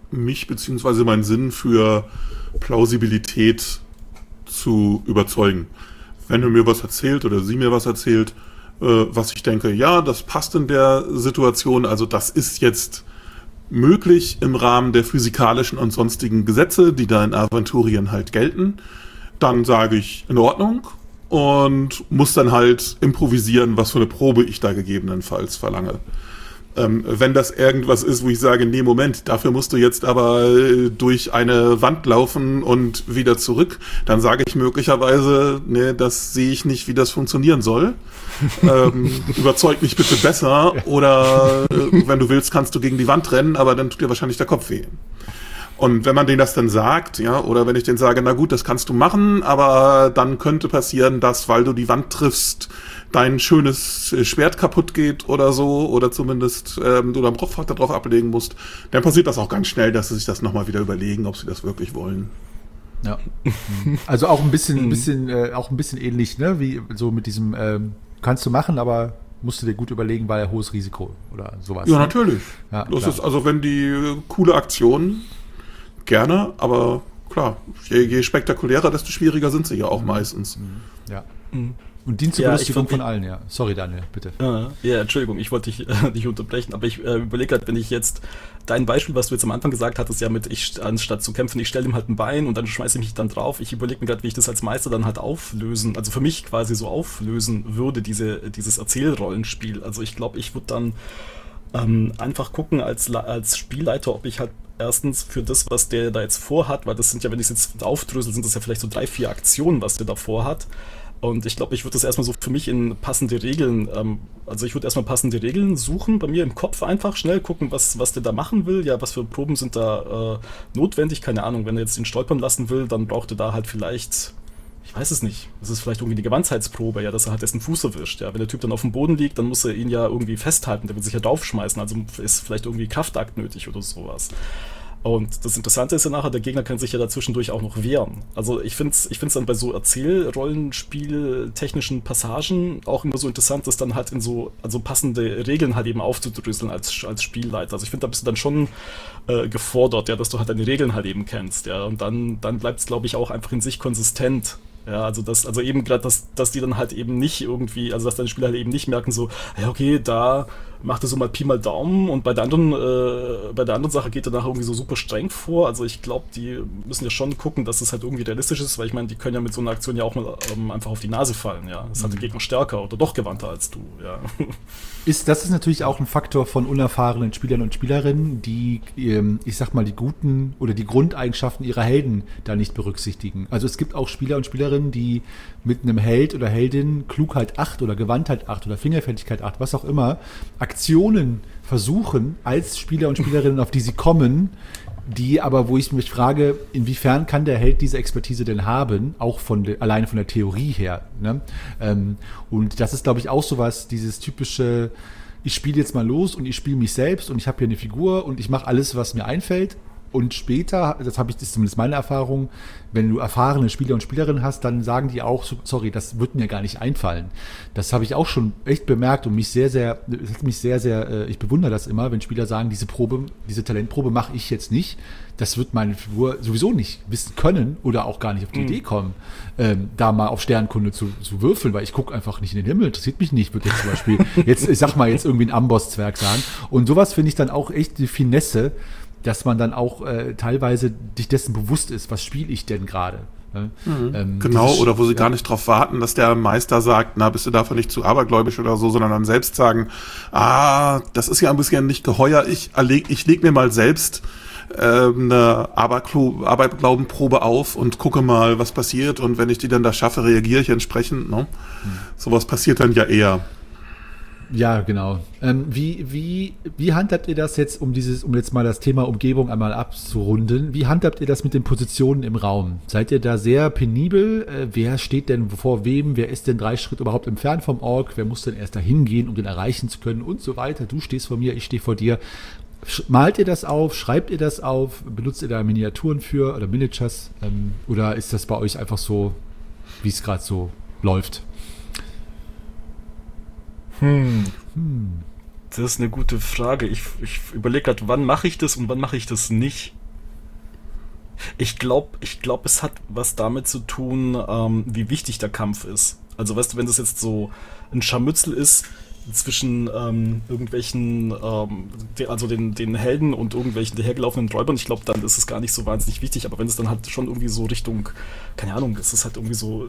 mich bzw. meinen Sinn für Plausibilität zu überzeugen. Wenn er mir was erzählt oder sie mir was erzählt, äh, was ich denke, ja, das passt in der Situation, also das ist jetzt möglich im Rahmen der physikalischen und sonstigen Gesetze, die da in Aventurien halt gelten, dann sage ich in Ordnung und muss dann halt improvisieren, was für eine Probe ich da gegebenenfalls verlange. Ähm, wenn das irgendwas ist, wo ich sage, nee, Moment, dafür musst du jetzt aber äh, durch eine Wand laufen und wieder zurück, dann sage ich möglicherweise, nee, das sehe ich nicht, wie das funktionieren soll. ähm, überzeug mich bitte besser oder äh, wenn du willst, kannst du gegen die Wand rennen, aber dann tut dir wahrscheinlich der Kopf weh. Und wenn man denen das dann sagt, ja, oder wenn ich denen sage, na gut, das kannst du machen, aber dann könnte passieren, dass, weil du die Wand triffst, dein schönes Schwert kaputt geht oder so, oder zumindest ähm, du deinen Kopf darauf ablegen musst, dann passiert das auch ganz schnell, dass sie sich das nochmal wieder überlegen, ob sie das wirklich wollen. Ja. Also auch ein bisschen, ein bisschen, äh, auch ein bisschen ähnlich, ne, wie so mit diesem, ähm, kannst du machen, aber musst du dir gut überlegen, weil hohes Risiko oder sowas. Ja, ne? natürlich. Ja, das klar. ist also, wenn die äh, coole Aktion, gerne, aber klar, je, je spektakulärer, desto schwieriger sind sie ja auch meistens. Ja. Mhm. Und dient zur Ja, Belustigung ich von fand- allen, ja. Sorry, Daniel, bitte. Ja, ja, Entschuldigung, ich wollte dich äh, nicht unterbrechen, aber ich äh, überlege gerade, wenn ich jetzt dein Beispiel, was du jetzt am Anfang gesagt hattest, ja mit, ich anstatt zu kämpfen, ich stelle ihm halt ein Bein und dann schmeiße ich mich dann drauf. Ich überlege mir gerade, wie ich das als Meister dann halt auflösen, also für mich quasi so auflösen würde, diese, dieses Erzählrollenspiel. Also ich glaube, ich würde dann ähm, einfach gucken als, La- als Spielleiter, ob ich halt erstens für das, was der da jetzt vorhat, weil das sind ja, wenn ich es jetzt aufdrösel, sind das ja vielleicht so drei, vier Aktionen, was der da vorhat. Und ich glaube, ich würde das erstmal so für mich in passende Regeln, ähm, also ich würde erstmal passende Regeln suchen, bei mir im Kopf einfach schnell gucken, was, was der da machen will, ja, was für Proben sind da äh, notwendig, keine Ahnung, wenn er jetzt ihn stolpern lassen will, dann braucht er da halt vielleicht, ich weiß es nicht, das ist vielleicht irgendwie die Gewandtheitsprobe, ja, dass er halt dessen Fuß erwischt, ja, wenn der Typ dann auf dem Boden liegt, dann muss er ihn ja irgendwie festhalten, der will sich ja draufschmeißen, also ist vielleicht irgendwie Kraftakt nötig oder sowas. Und das Interessante ist ja nachher, der Gegner kann sich ja dazwischendurch auch noch wehren. Also ich finde es ich find's dann bei so Erzählrollenspiel-technischen Passagen auch immer so interessant, das dann halt in so also passende Regeln halt eben aufzudröseln als, als Spielleiter. Also ich finde, da bist du dann schon äh, gefordert, ja, dass du halt deine Regeln halt eben kennst. Ja, und dann, dann bleibt es, glaube ich, auch einfach in sich konsistent. Ja, also das, also eben gerade, dass, dass die dann halt eben nicht irgendwie, also dass deine Spieler halt eben nicht merken so, ja okay, da macht er so mal Pi mal Daumen und bei der anderen, äh, bei der anderen Sache geht er nachher irgendwie so super streng vor. Also ich glaube, die müssen ja schon gucken, dass es halt irgendwie realistisch ist, weil ich meine, die können ja mit so einer Aktion ja auch mal ähm, einfach auf die Nase fallen, ja. Das ist halt der Gegner stärker oder doch gewandter als du, ja. Ist, das ist natürlich auch ein Faktor von unerfahrenen Spielern und Spielerinnen, die, ähm, ich sag mal, die guten oder die Grundeigenschaften ihrer Helden da nicht berücksichtigen. Also es gibt auch Spieler und Spielerinnen, die mit einem Held oder Heldin Klugheit acht oder Gewandtheit acht oder Fingerfertigkeit acht, was auch immer, Aktionen versuchen als Spieler und Spielerinnen, auf die sie kommen, die aber, wo ich mich frage, inwiefern kann der Held diese Expertise denn haben, auch von de, alleine von der Theorie her. Ne? Ähm, und das ist, glaube ich, auch sowas, dieses typische, ich spiele jetzt mal los und ich spiele mich selbst und ich habe hier eine Figur und ich mache alles, was mir einfällt. Und später, das habe ich, das ist zumindest meine Erfahrung, wenn du erfahrene Spieler und Spielerinnen hast, dann sagen die auch, sorry, das wird mir gar nicht einfallen. Das habe ich auch schon echt bemerkt und mich sehr, sehr, das hat mich sehr, sehr, ich bewundere das immer, wenn Spieler sagen, diese Probe, diese Talentprobe mache ich jetzt nicht. Das wird meine Figur sowieso nicht wissen können oder auch gar nicht auf die mhm. Idee kommen, ähm, da mal auf Sternkunde zu, zu würfeln, weil ich gucke einfach nicht in den Himmel, interessiert mich nicht, würde jetzt zum Beispiel, jetzt, ich sag mal, jetzt irgendwie ein Amboss-Zwerg sagen. Und sowas finde ich dann auch echt die Finesse, dass man dann auch äh, teilweise sich dessen bewusst ist, was spiele ich denn gerade. Ne? Mhm. Ähm, genau, dieses, oder wo sie ja. gar nicht drauf warten, dass der Meister sagt, na, bist du dafür nicht zu abergläubisch oder so, sondern dann selbst sagen, ah, das ist ja ein bisschen nicht geheuer, ich, leg, ich leg mir mal selbst äh, eine Aberglo- Aberglaubenprobe auf und gucke mal, was passiert und wenn ich die dann da schaffe, reagiere ich entsprechend. Ne? Mhm. Sowas passiert dann ja eher. Ja, genau. Ähm, wie, wie, wie handhabt ihr das jetzt, um dieses, um jetzt mal das Thema Umgebung einmal abzurunden? Wie handhabt ihr das mit den Positionen im Raum? Seid ihr da sehr penibel? Äh, wer steht denn vor wem? Wer ist denn drei Schritte überhaupt entfernt vom Ork? Wer muss denn erst da hingehen, um den erreichen zu können? Und so weiter. Du stehst vor mir, ich stehe vor dir. Malt ihr das auf? Schreibt ihr das auf? Benutzt ihr da Miniaturen für oder Miniatures? Ähm, oder ist das bei euch einfach so, wie es gerade so läuft? Hm. hm. Das ist eine gute Frage. Ich, ich überlege gerade, wann mache ich das und wann mache ich das nicht. Ich glaube, ich glaub, es hat was damit zu tun, ähm, wie wichtig der Kampf ist. Also weißt du, wenn das jetzt so ein Scharmützel ist zwischen ähm, irgendwelchen, ähm, de, also den, den Helden und irgendwelchen dahergelaufenen Räubern, ich glaube, dann ist es gar nicht so wahnsinnig wichtig. Aber wenn es dann halt schon irgendwie so Richtung, keine Ahnung, es ist halt irgendwie so,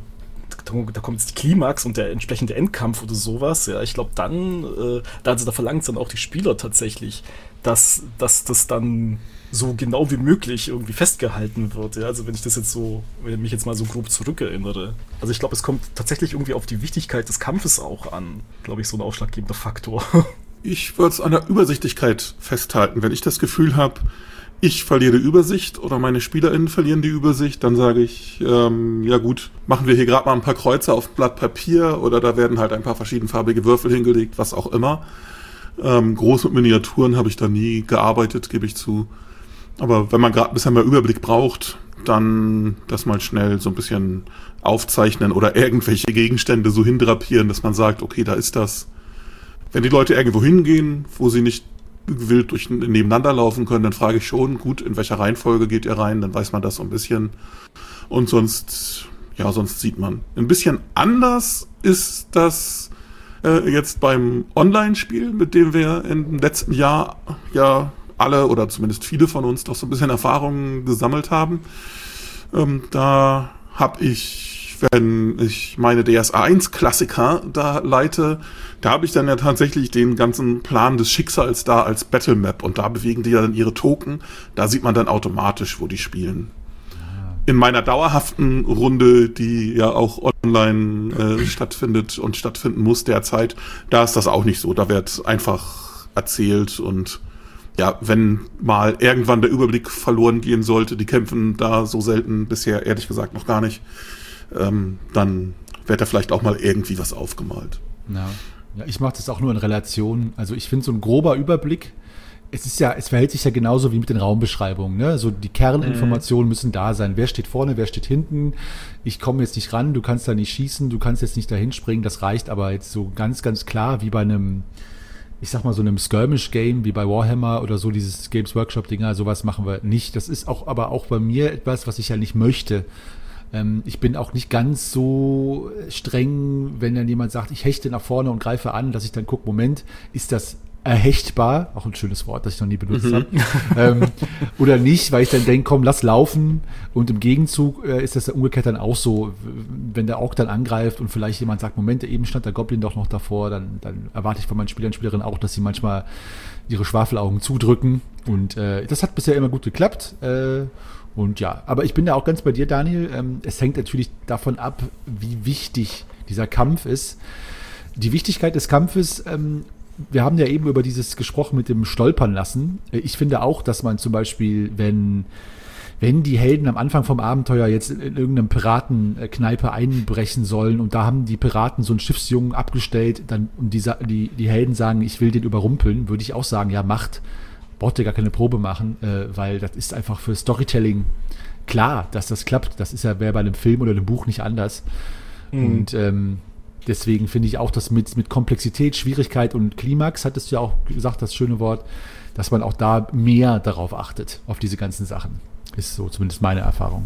da kommt jetzt die Klimax und der entsprechende Endkampf oder sowas, ja, ich glaube dann, äh, da, also da verlangt es dann auch die Spieler tatsächlich, dass, dass das dann so genau wie möglich irgendwie festgehalten wird, ja, also wenn ich das jetzt so, wenn ich mich jetzt mal so grob zurückerinnere. Also ich glaube, es kommt tatsächlich irgendwie auf die Wichtigkeit des Kampfes auch an, glaube ich, so ein ausschlaggebender Faktor. Ich würde es an der Übersichtlichkeit festhalten. Wenn ich das Gefühl habe, ich verliere die Übersicht oder meine SpielerInnen verlieren die Übersicht, dann sage ich, ähm, ja gut, machen wir hier gerade mal ein paar Kreuze auf ein Blatt Papier oder da werden halt ein paar verschiedenfarbige Würfel hingelegt, was auch immer. Ähm, groß mit Miniaturen habe ich da nie gearbeitet, gebe ich zu. Aber wenn man gerade ein bisschen mehr Überblick braucht, dann das mal schnell so ein bisschen aufzeichnen oder irgendwelche Gegenstände so hindrapieren, dass man sagt, okay, da ist das. Wenn die Leute irgendwo hingehen, wo sie nicht wild durch nebeneinander laufen können, dann frage ich schon, gut, in welcher Reihenfolge geht ihr rein, dann weiß man das so ein bisschen. Und sonst, ja, sonst sieht man. Ein bisschen anders ist das äh, jetzt beim Online-Spiel, mit dem wir im letzten Jahr ja alle oder zumindest viele von uns doch so ein bisschen Erfahrungen gesammelt haben. Ähm, da habe ich, wenn ich meine D S A eins Klassiker da leite, da habe ich dann ja tatsächlich den ganzen Plan des Schicksals da als Battle Map und da bewegen die ja dann ihre Token. Da sieht man dann automatisch, wo die spielen. In meiner dauerhaften Runde, die ja auch online äh, stattfindet und stattfinden muss derzeit, da ist das auch nicht so. Da wird einfach erzählt und ja, wenn mal irgendwann der Überblick verloren gehen sollte, die kämpfen da so selten bisher, ehrlich gesagt, noch gar nicht, ähm, dann wird da vielleicht auch mal irgendwie was aufgemalt. Ja, ja, ich mache das auch nur in Relation. Also ich finde so ein grober Überblick, es ist ja, es verhält sich ja genauso wie mit den Raumbeschreibungen, ne? So die Kerninformationen mhm. müssen da sein. Wer steht vorne, wer steht hinten? Ich komme jetzt nicht ran, du kannst da nicht schießen, du kannst jetzt nicht dahin springen, das reicht aber jetzt so ganz, ganz klar wie bei einem, ich sag mal, so einem Skirmish-Game wie bei Warhammer oder so, dieses Games Workshop-Dinger, sowas machen wir nicht. Das ist auch, aber auch bei mir etwas, was ich ja nicht möchte. Ähm, ich bin auch nicht ganz so streng, wenn dann jemand sagt, ich hechte nach vorne und greife an, dass ich dann gucke, Moment, ist das erhechtbar, auch ein schönes Wort, das ich noch nie benutzt mhm. habe, ähm, oder nicht, weil ich dann denke, komm, lass laufen und im Gegenzug äh, ist das dann umgekehrt dann auch so, wenn der Ork dann angreift und vielleicht jemand sagt, Moment, eben stand der Goblin doch noch davor, dann, dann erwarte ich von meinen Spielern und Spielerinnen auch, dass sie manchmal ihre Schwafelaugen zudrücken und äh, das hat bisher immer gut geklappt äh, und ja, aber ich bin da auch ganz bei dir, Daniel, ähm, es hängt natürlich davon ab, wie wichtig dieser Kampf ist. Die Wichtigkeit des Kampfes ähm, wir haben ja eben über dieses gesprochen mit dem Stolpern lassen. Ich finde auch, dass man zum Beispiel, wenn, wenn die Helden am Anfang vom Abenteuer jetzt in irgendeinem Piratenkneipe einbrechen sollen und da haben die Piraten so einen Schiffsjungen abgestellt dann, und die, die, die Helden sagen, ich will den überrumpeln, würde ich auch sagen, ja, macht, braucht ihr gar keine Probe machen, äh, weil das ist einfach für Storytelling klar, dass das klappt. Das ist ja wäre bei einem Film oder einem Buch nicht anders. Mhm. Und ähm, deswegen finde ich auch, dass mit, mit Komplexität, Schwierigkeit und Klimax, hattest du ja auch gesagt, das schöne Wort, dass man auch da mehr darauf achtet, auf diese ganzen Sachen. Ist so zumindest meine Erfahrung.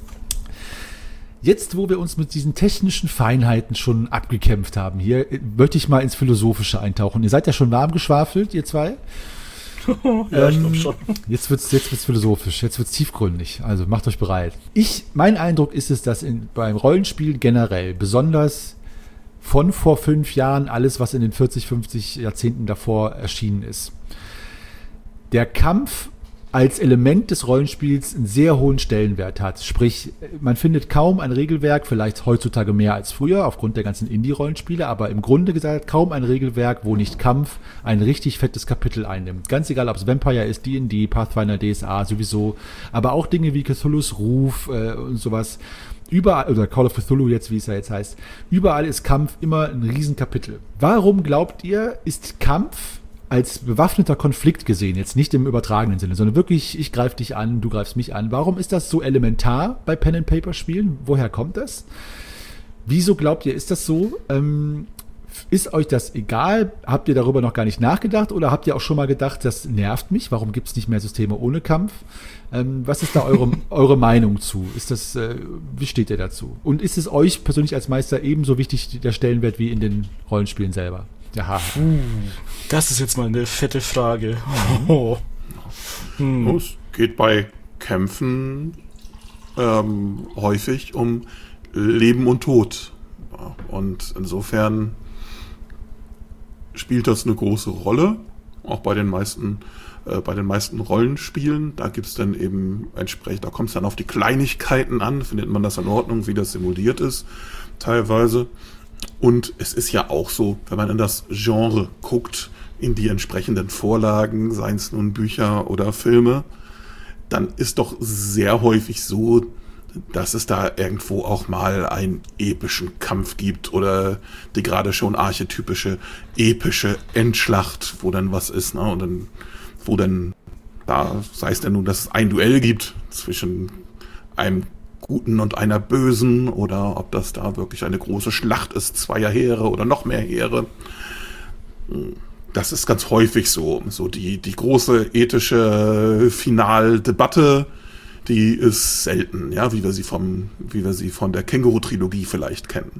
Jetzt, wo wir uns mit diesen technischen Feinheiten schon abgekämpft haben, hier möchte ich mal ins Philosophische eintauchen. Ihr seid ja schon warm geschwafelt, ihr zwei. Ja, ähm, ich glaube schon. Jetzt wird es jetzt wird's philosophisch, jetzt wird es tiefgründig. Also macht euch bereit. Ich, mein Eindruck ist es, dass in, beim Rollenspiel generell, besonders von vor fünf Jahren, alles, was in den vierzig, fünfzig Jahrzehnten davor erschienen ist, der Kampf als Element des Rollenspiels einen sehr hohen Stellenwert hat. Sprich, man findet kaum ein Regelwerk, vielleicht heutzutage mehr als früher, aufgrund der ganzen Indie-Rollenspiele, aber im Grunde gesagt kaum ein Regelwerk, wo nicht Kampf ein richtig fettes Kapitel einnimmt. Ganz egal, ob es Vampire ist, D und D, Pathfinder, D S A sowieso, aber auch Dinge wie Cthulhu's Ruf äh, und sowas. Überall, oder Call of Cthulhu jetzt, wie es ja jetzt heißt, überall ist Kampf immer ein Riesenkapitel. Warum glaubt ihr, ist Kampf als bewaffneter Konflikt gesehen, jetzt nicht im übertragenen Sinne, sondern wirklich, ich greife dich an, du greifst mich an. Warum ist das so elementar bei Pen-and-Paper-Spielen? Woher kommt das? Wieso glaubt ihr, ist das so? Ähm, Ist euch das egal? Habt ihr darüber noch gar nicht nachgedacht oder habt ihr auch schon mal gedacht, das nervt mich? Warum gibt es nicht mehr Systeme ohne Kampf? Ähm, was ist da eure, eure Meinung zu? Ist das, äh, wie steht ihr dazu? Und ist es euch persönlich als Meister ebenso wichtig, der Stellenwert, wie in den Rollenspielen selber? Ja. Das ist jetzt mal eine fette Frage. Oh. Hm. Es geht bei Kämpfen ähm, häufig um Leben und Tod. Und insofern spielt das eine große Rolle, auch bei den meisten, äh, bei den meisten Rollenspielen. Da gibt's dann eben entsprechend, da kommt es dann auf die Kleinigkeiten an, findet man das in Ordnung, wie das simuliert ist, teilweise. Und es ist ja auch so, wenn man in das Genre guckt, in die entsprechenden Vorlagen, seien es nun Bücher oder Filme, dann ist doch sehr häufig so, dass es da irgendwo auch mal einen epischen Kampf gibt oder die gerade schon archetypische epische Endschlacht, wo dann was ist, ne? Und dann, wo dann, da sei es denn nun, dass es ein Duell gibt zwischen einem Guten und einer Bösen oder ob das da wirklich eine große Schlacht ist, zweier Heere oder noch mehr Heere. Das ist ganz häufig so. So die, die große ethische Finaldebatte, die ist selten, ja, wie wir sie vom, wie wir sie von der Känguru-Trilogie vielleicht kennen.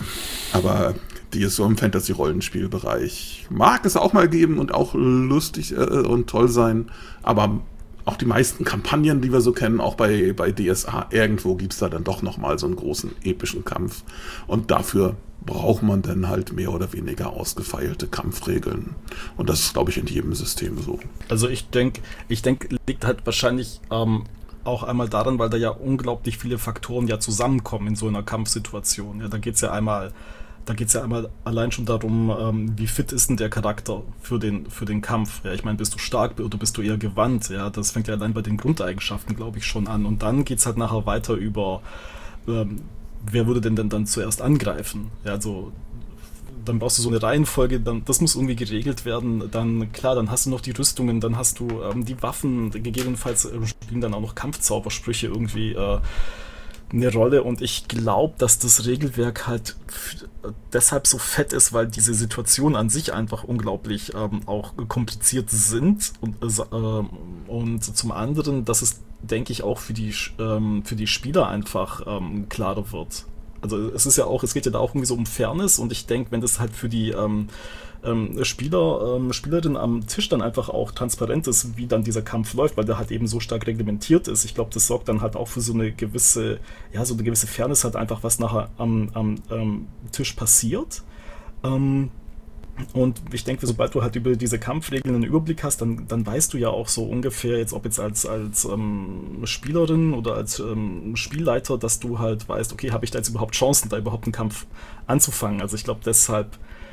Aber die ist so im Fantasy-Rollenspielbereich. Mag es auch mal geben und auch lustig äh, und toll sein, aber auch die meisten Kampagnen, die wir so kennen, auch bei, bei D S A, irgendwo gibt's da dann doch nochmal so einen großen epischen Kampf. Und dafür braucht man dann halt mehr oder weniger ausgefeilte Kampfregeln. Und das ist, glaube ich, in jedem System so. Also ich denke, ich denke, liegt halt wahrscheinlich ähm, auch einmal daran, weil da ja unglaublich viele Faktoren ja zusammenkommen in so einer Kampfsituation. Ja, da geht's ja einmal Da geht es ja einmal allein schon darum, ähm, wie fit ist denn der Charakter für den, für den Kampf. Ja, ich meine, bist du stark oder bist du eher gewandt? Ja, das fängt ja allein bei den Grundeigenschaften, glaube ich, schon an. Und dann geht es halt nachher weiter über, ähm, wer würde denn dann, dann zuerst angreifen? Ja, also dann brauchst du so eine Reihenfolge, dann, das muss irgendwie geregelt werden. Dann, klar, dann hast du noch die Rüstungen, dann hast du ähm, die Waffen, gegebenenfalls äh, spielen dann auch noch Kampfzaubersprüche irgendwie äh, eine Rolle, und ich glaube, dass das Regelwerk halt f- deshalb so fett ist, weil diese Situationen an sich einfach unglaublich ähm, auch kompliziert sind und, äh, und zum anderen, dass es, denke ich, auch für die, ähm, für die Spieler einfach ähm, klarer wird. Also es ist ja auch, es geht ja da auch irgendwie so um Fairness, und ich denke, wenn das halt für die ähm, ähm, Spieler, ähm, Spielerinnen am Tisch dann einfach auch transparent ist, wie dann dieser Kampf läuft, weil der halt eben so stark reglementiert ist. Ich glaube, das sorgt dann halt auch für so eine gewisse, ja, so eine gewisse Fairness halt einfach, was nachher am, am ähm, Tisch passiert. Ähm, und ich denke, sobald du halt über diese Kampfregeln einen Überblick hast, dann, dann weißt du ja auch so ungefähr, jetzt ob jetzt als, als ähm, Spielerin oder als ähm, Spielleiter, dass du halt weißt, okay, habe ich da jetzt überhaupt Chancen, da überhaupt einen Kampf anzufangen. Also ich glaube, deshalb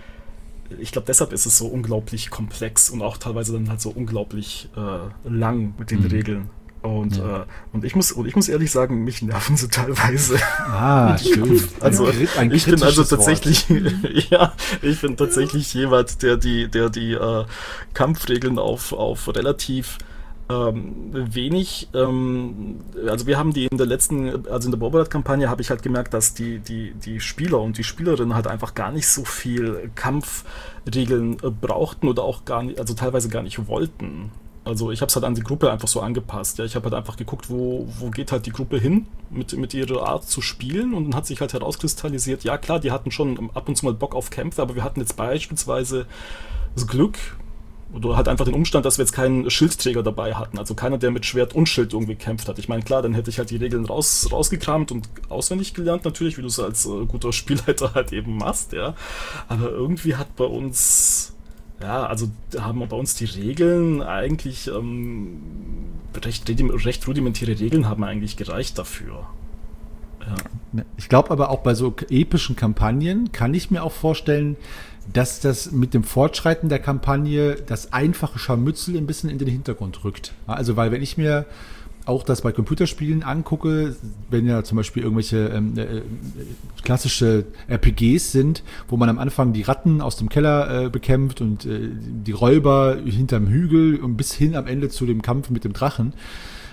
Ich glaube, deshalb ist es so unglaublich komplex und auch teilweise dann halt so unglaublich äh, lang mit den mhm. Regeln. Und, ja. äh, und, ich muss, und ich muss ehrlich sagen, mich nerven sie teilweise. Ah, schön. Also ein ich bin also tatsächlich, ja, ich bin tatsächlich jemand, der die, der die äh, Kampfregeln auf, auf relativ Ähm, wenig, ähm, also wir haben die in der letzten, also in der Borberat-Kampagne habe ich halt gemerkt, dass die, die, die Spieler und die Spielerinnen halt einfach gar nicht so viel Kampfregeln äh, brauchten oder auch gar nicht, also teilweise gar nicht wollten. Also ich habe es halt an die Gruppe einfach so angepasst. Ja, ich habe halt einfach geguckt, wo, wo geht halt die Gruppe hin mit, mit ihrer Art zu spielen, und dann hat sich halt herauskristallisiert, ja klar, die hatten schon ab und zu mal Bock auf Kämpfe, aber wir hatten jetzt beispielsweise das Glück, oder halt einfach den Umstand, dass wir jetzt keinen Schildträger dabei hatten. Also keiner, der mit Schwert und Schild irgendwie gekämpft hat. Ich meine, klar, dann hätte ich halt die Regeln raus, rausgekramt und auswendig gelernt natürlich, wie du es als äh, guter Spielleiter halt eben machst, ja. Aber irgendwie hat bei uns, ja, also haben bei uns die Regeln eigentlich, ähm, recht, recht rudimentäre Regeln haben eigentlich gereicht dafür. Ja. Ich glaube aber auch bei so epischen Kampagnen kann ich mir auch vorstellen, dass das mit dem Fortschreiten der Kampagne das einfache Scharmützel ein bisschen in den Hintergrund rückt. Also weil wenn ich mir auch das bei Computerspielen angucke, wenn ja zum Beispiel irgendwelche ähm, äh, klassische R P Gs sind, wo man am Anfang die Ratten aus dem Keller äh, bekämpft und äh, die Räuber hinterm Hügel und bis hin am Ende zu dem Kampf mit dem Drachen,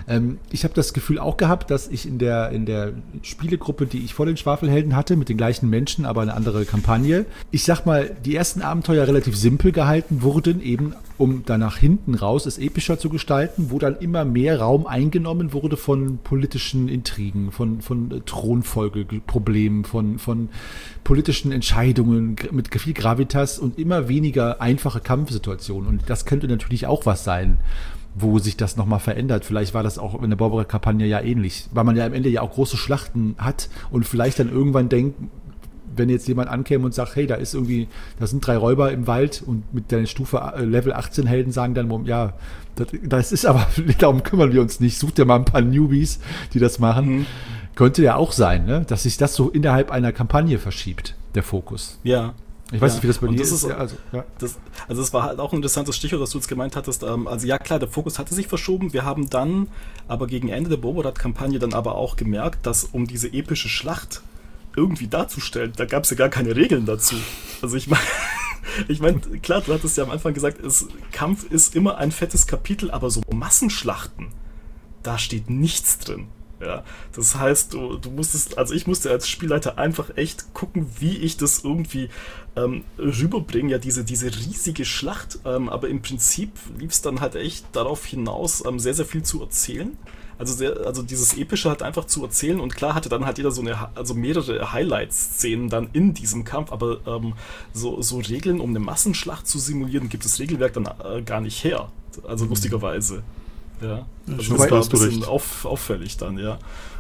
Ähm, ich habe das Gefühl auch gehabt, dass ich in der, in der Spielegruppe, die ich vor den Schwafelhelden hatte, mit den gleichen Menschen, aber eine andere Kampagne, ich sag mal, die ersten Abenteuer relativ simpel gehalten wurden, eben um dann nach hinten raus es epischer zu gestalten, wo dann immer mehr Raum eingenommen wurde von politischen Intrigen, von, von Thronfolgeproblemen, von, von politischen Entscheidungen mit viel Gravitas und immer weniger einfache Kampfsituationen. Und das könnte natürlich auch was sein, wo sich das nochmal verändert. Vielleicht war das auch in der Barbara-Kampagne ja ähnlich, weil man ja am Ende ja auch große Schlachten hat und vielleicht dann irgendwann denkt, wenn jetzt jemand ankäme und sagt, hey, da ist irgendwie, da sind drei Räuber im Wald und mit der Stufe Level achtzehn Helden sagen dann, ja, das, das ist aber, darum kümmern wir uns nicht, sucht ja mal ein paar Newbies, die das machen. Mhm. Könnte ja auch sein, ne? Dass sich das so innerhalb einer Kampagne verschiebt, der Fokus. Ja. Ich weiß ja. nicht, wie das bei und dir das ist. ist ja, also, ja. Das, also das war halt auch ein interessantes Stichwort, was du jetzt gemeint hattest. Ähm, also ja klar, der Fokus hatte sich verschoben. Wir haben dann aber gegen Ende der Boborat-Kampagne dann aber auch gemerkt, dass um diese epische Schlacht irgendwie darzustellen, da gab es ja gar keine Regeln dazu. Also ich meine, ich meine, klar, du hattest ja am Anfang gesagt, es, Kampf ist immer ein fettes Kapitel, aber so Massenschlachten, da steht nichts drin. Ja, das heißt, du, du musstest, also ich musste als Spielleiter einfach echt gucken, wie ich das irgendwie ähm, rüberbringe, ja, diese, diese riesige Schlacht, ähm, aber im Prinzip lief es dann halt echt darauf hinaus, ähm, sehr, sehr viel zu erzählen. Also, sehr, also dieses Epische halt einfach zu erzählen und klar hatte dann halt jeder so eine, also mehrere Highlight-Szenen dann in diesem Kampf, aber ähm, so, so Regeln, um eine Massenschlacht zu simulieren, gibt das Regelwerk dann äh, gar nicht her. Also lustigerweise. Ja, also das war ein bisschen auf, auffällig dann, ja.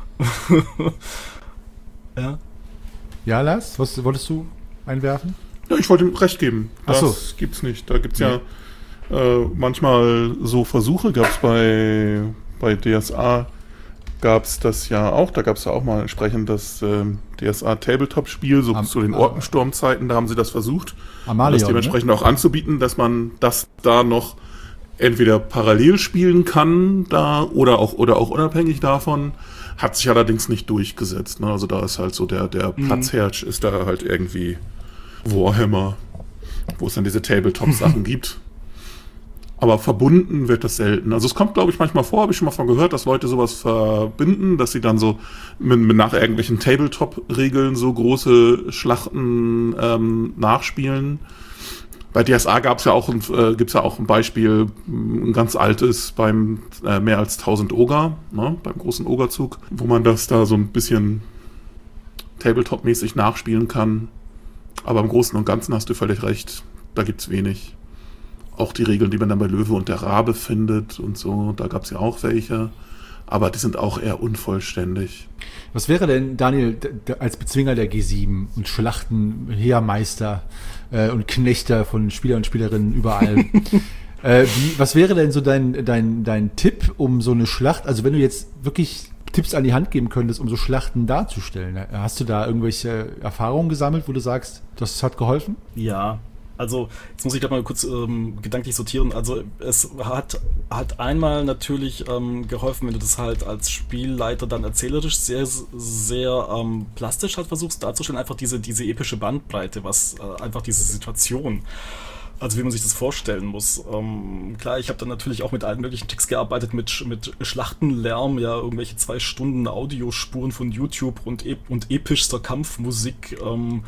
ja. Ja, Lars, was wolltest du einwerfen? Ja, ich wollte ihm recht geben. Das Ach so. Gibt's nicht. Da gibt's ja, ja äh, manchmal so Versuche, gab's bei, bei D S A, gab's das ja auch, da gab's ja auch mal entsprechend das äh, D S A Tabletop-Spiel, so Am, zu den Orkensturmzeiten, da haben sie das versucht, Amalion, das dementsprechend ne? auch anzubieten, dass man das da noch entweder parallel spielen kann da oder auch oder auch unabhängig davon, hat sich allerdings nicht durchgesetzt. Ne? Also da ist halt so der, der mhm. Platzherrsch ist da halt irgendwie Warhammer, wo es dann diese Tabletop-Sachen gibt. Aber verbunden wird das selten. Also es kommt, glaube ich, manchmal vor, habe ich schon mal von gehört, dass Leute sowas verbinden, dass sie dann so mit, mit nach irgendwelchen Tabletop-Regeln so große Schlachten ähm, nachspielen. Bei D S A gab's ja auch ein, äh, gibt's ja auch ein Beispiel, ein ganz altes beim äh, mehr als tausend Oger, ne, beim großen Ogerzug, wo man das da so ein bisschen Tabletop-mäßig nachspielen kann. Aber im Großen und Ganzen hast du völlig recht, da gibt's wenig. Auch die Regeln, die man dann bei Löwe und der Rabe findet und so, da gab's ja auch welche. Aber die sind auch eher unvollständig. Was wäre denn, Daniel, als Bezwinger der G sieben und Schlachten, Heermeister äh, und Knechter von Spieler und Spielerinnen überall, äh, wie, was wäre denn so dein, dein, dein Tipp, um so eine Schlacht, also wenn du jetzt wirklich Tipps an die Hand geben könntest, um so Schlachten darzustellen, hast du da irgendwelche Erfahrungen gesammelt, wo du sagst, das hat geholfen? Ja. Also, jetzt muss ich da mal kurz ähm, gedanklich sortieren. Also, es hat, hat einmal natürlich ähm, geholfen, wenn du das halt als Spielleiter dann erzählerisch sehr, sehr ähm, plastisch halt versuchst darzustellen. Einfach diese, diese epische Bandbreite, was äh, einfach diese Situation, also wie man sich das vorstellen muss. Ähm, klar, ich habe dann natürlich auch mit allen möglichen Tricks gearbeitet, mit, mit Schlachtenlärm, ja, irgendwelche zwei Stunden Audiospuren von YouTube und, ep- und epischster Kampfmusik, ähm,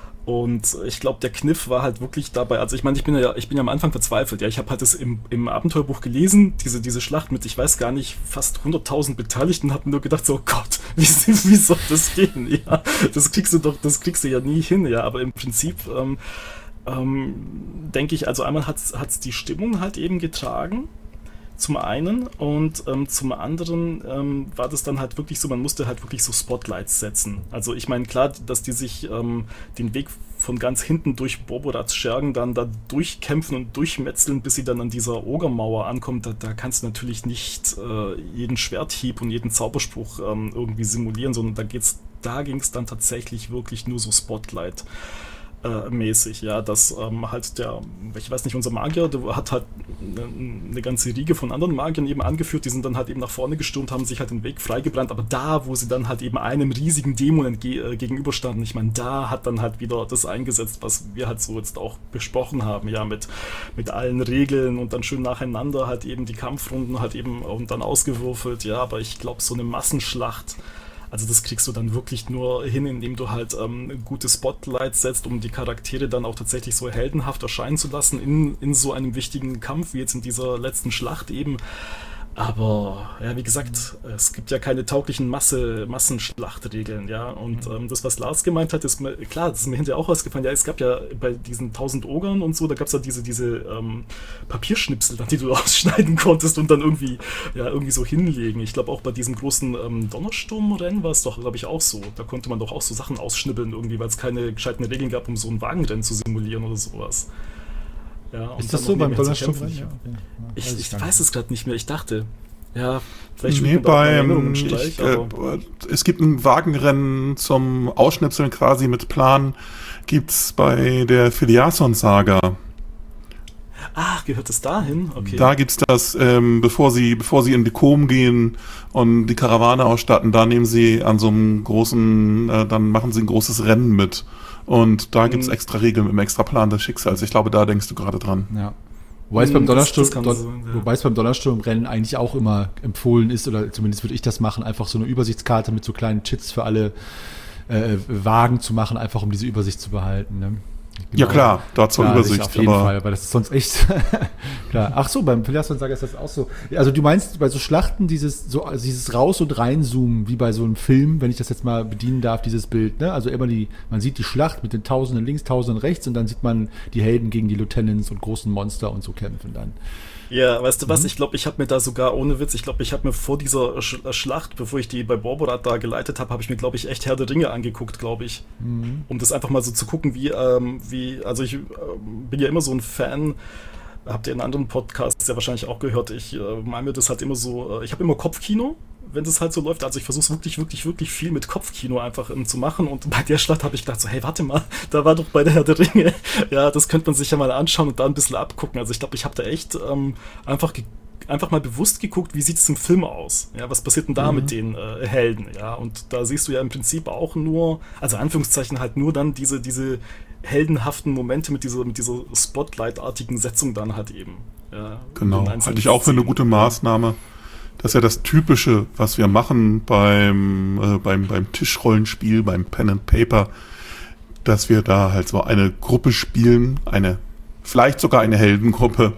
und ich glaube, der Kniff war halt wirklich dabei, also ich meine, ich bin ja ich bin ja am Anfang verzweifelt, ja, ich habe halt das im, im Abenteuerbuch gelesen, diese, diese Schlacht mit, ich weiß gar nicht, fast hunderttausend Beteiligten, habe nur gedacht, so, oh Gott, wie, wie soll das gehen, ja, das kriegst du doch, das kriegst du ja nie hin, ja, aber im Prinzip, ähm, ähm, denke ich, also einmal hat es die Stimmung halt eben getragen, zum einen, und ähm, zum anderen ähm, war das dann halt wirklich so, man musste halt wirklich so Spotlights setzen. Also ich meine, klar, dass die sich ähm, den Weg von ganz hinten durch Borborats Schergen dann da durchkämpfen und durchmetzeln, bis sie dann an dieser Ogermauer ankommt, da, da kannst du natürlich nicht äh, jeden Schwerthieb und jeden Zauberspruch ähm, irgendwie simulieren, sondern da geht's, da ging es dann tatsächlich wirklich nur so Spotlight. äh, mäßig, ja, dass ähm, halt der, ich weiß nicht, unser Magier, der hat halt eine, eine ganze Riege von anderen Magiern eben angeführt, die sind dann halt eben nach vorne gestürmt, haben sich halt den Weg freigebrannt, aber da, wo sie dann halt eben einem riesigen Dämon entge- äh, gegenüberstanden, ich meine, da hat dann halt wieder das eingesetzt, was wir halt so jetzt auch besprochen haben, ja, mit, mit allen Regeln und dann schön nacheinander halt eben die Kampfrunden halt eben und dann ausgewürfelt, ja, aber ich glaube, so eine Massenschlacht, also das kriegst du dann wirklich nur hin, indem du halt ähm, gute Spotlights setzt, um die Charaktere dann auch tatsächlich so heldenhaft erscheinen zu lassen in, in so einem wichtigen Kampf, wie jetzt in dieser letzten Schlacht eben. Aber, ja, wie gesagt, es gibt ja keine tauglichen Masse, Massenschlachtregeln, ja, und ähm, das, was Lars gemeint hat, ist mir, klar, das ist mir hinterher auch ausgefallen, ja, es gab ja bei diesen tausend Ogern und so, da gab es ja diese, diese ähm, Papierschnipsel, die du ausschneiden konntest und dann irgendwie, ja, irgendwie so hinlegen. Ich glaube auch bei diesem großen ähm, Donnersturmrennen war es doch, glaube ich, auch so, da konnte man doch auch so Sachen ausschnibbeln irgendwie, weil es keine gescheiten Regeln gab, um so ein Wagenrennen zu simulieren oder sowas. Ja, ist das so beim Donnersturmrennen? Ich, ja, okay. ich, weiß ich ich weiß es gerade nicht mehr. Ich dachte, ja, vielleicht nee, beim, ich, äh, es gibt ein Wagenrennen zum Ausschnipseln quasi mit Plan, gibt's bei der Filiason-Saga. Ach, gehört es dahin? Okay. Da gibt's das, ähm, bevor sie, bevor sie in die Kom gehen und die Karawane ausstatten, da nehmen sie an so einem großen, äh, dann machen sie ein großes Rennen mit. Und da gibt's extra Regeln mit einem extra Plan des Schicksals. Ich glaube, da denkst du gerade dran. Ja. Wobei es beim Donnersturm, das, das Don, sein, ja. wobei es beim Donnersturmrennen eigentlich auch immer empfohlen ist, oder zumindest würde ich das machen, einfach so eine Übersichtskarte mit so kleinen Chits für alle äh, Wagen zu machen, einfach um diese Übersicht zu behalten. Ne? Genau. Ja klar, da zur ja, Übersicht. Auf jeden aber Fall, weil das ist sonst echt klar. Ach so, beim Filiason-Saga ist das auch so. Also du meinst bei so Schlachten dieses so also dieses Raus- und Reinzoomen, wie bei so einem Film, wenn ich das jetzt mal bedienen darf, dieses Bild. Ne? Also immer die, man sieht die Schlacht mit den Tausenden links, Tausenden rechts und dann sieht man die Helden gegen die Lieutenants und großen Monster und so kämpfen dann. Ja, weißt du was, Mhm. ich glaube, ich habe mir da sogar, ohne Witz, ich glaube, ich habe mir vor dieser Sch- Schlacht, bevor ich die bei Borborat da geleitet habe, habe ich mir, glaube ich, echt Herr der Ringe angeguckt, glaube ich. Mhm. Um das einfach mal so zu gucken, wie, ähm, wie, also ich äh, bin ja immer so ein Fan, habt ihr in anderen Podcasts ja wahrscheinlich auch gehört, ich äh, meine mir das halt immer so, äh, ich habe immer Kopfkino, wenn das halt so läuft, also ich versuche es wirklich, wirklich, wirklich viel mit Kopfkino einfach ähm, zu machen und bei der Schlacht habe ich gedacht so, hey, warte mal, da war doch bei der Herr der Ringe, ja, das könnte man sich ja mal anschauen und da ein bisschen abgucken, also ich glaube, ich habe da echt ähm, einfach ge- einfach mal bewusst geguckt, wie sieht es im Film aus, ja, was passiert denn da Mhm. mit den äh, Helden, ja, und da siehst du ja im Prinzip auch nur, also Anführungszeichen halt nur dann diese, diese heldenhaften Momente mit dieser, mit dieser Spotlight-artigen Setzung dann halt eben. Ja, genau, in den einzelnen halte ich auch für eine Szenen. gute Maßnahme. Das ist ja das Typische, was wir machen beim, äh, beim, beim Tischrollenspiel, beim Pen and Paper, dass wir da halt so eine Gruppe spielen, eine, vielleicht sogar eine Heldengruppe.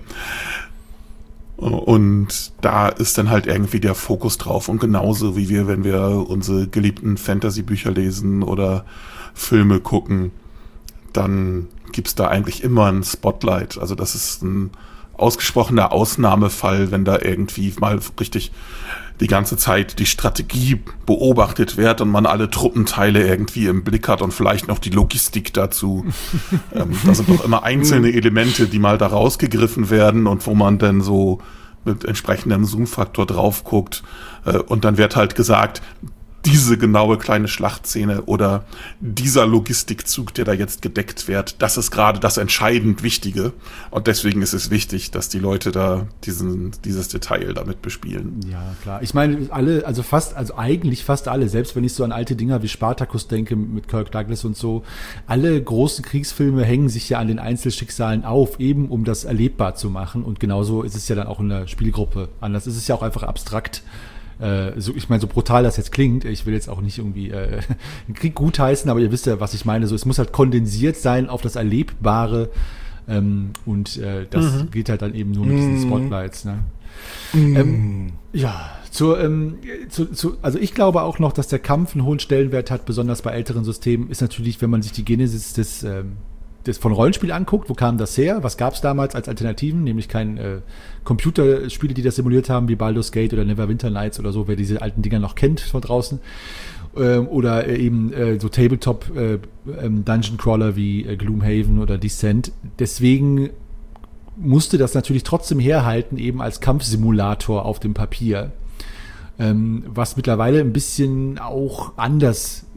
Und da ist dann halt irgendwie der Fokus drauf. Und genauso wie wir, wenn wir unsere geliebten Fantasy-Bücher lesen oder Filme gucken, dann gibt's da eigentlich immer ein Spotlight. Also das ist ein ausgesprochener Ausnahmefall, wenn da irgendwie mal richtig die ganze Zeit die Strategie beobachtet wird und man alle Truppenteile irgendwie im Blick hat und vielleicht noch die Logistik dazu. ähm, da sind doch immer einzelne Elemente, die mal da rausgegriffen werden und wo man dann so mit entsprechendem Zoom-Faktor drauf guckt äh, und dann wird halt gesagt, diese genaue kleine Schlachtszene oder dieser Logistikzug, der da jetzt gedeckt wird, das ist gerade das entscheidend Wichtige. Und deswegen ist es wichtig, dass die Leute da diesen, dieses Detail damit bespielen. Ja, klar. Ich meine, alle, also fast, also eigentlich fast alle, selbst wenn ich so an alte Dinger wie Spartacus denke mit Kirk Douglas und so, alle großen Kriegsfilme hängen sich ja an den Einzelschicksalen auf, eben um das erlebbar zu machen. Und genauso ist es ja dann auch in der Spielgruppe. Anders ist es ja auch einfach abstrakt. Äh, so, ich meine, so brutal das jetzt klingt, ich will jetzt auch nicht irgendwie äh, den Krieg gutheißen, aber ihr wisst ja, was ich meine. So, es muss halt kondensiert sein auf das Erlebbare ähm, und äh, das mhm. geht halt dann eben nur mit diesen Spotlights. Ne? Mhm. Ähm, ja, zur, ähm, zu, zu, also ich glaube auch noch, dass der Kampf einen hohen Stellenwert hat, besonders bei älteren Systemen, ist natürlich, wenn man sich die Genesis des ähm, das von Rollenspiel anguckt, wo kam das her? Was gab es damals als Alternativen? Nämlich kein äh, Computerspiele, die das simuliert haben, wie Baldur's Gate oder Neverwinter Nights oder so, wer diese alten Dinger noch kennt von draußen. Ähm, oder äh, eben äh, so Tabletop äh, ähm, Dungeon Crawler wie äh, Gloomhaven oder Descent. Deswegen musste das natürlich trotzdem herhalten, eben als Kampfsimulator auf dem Papier. Ähm, was mittlerweile ein bisschen auch anders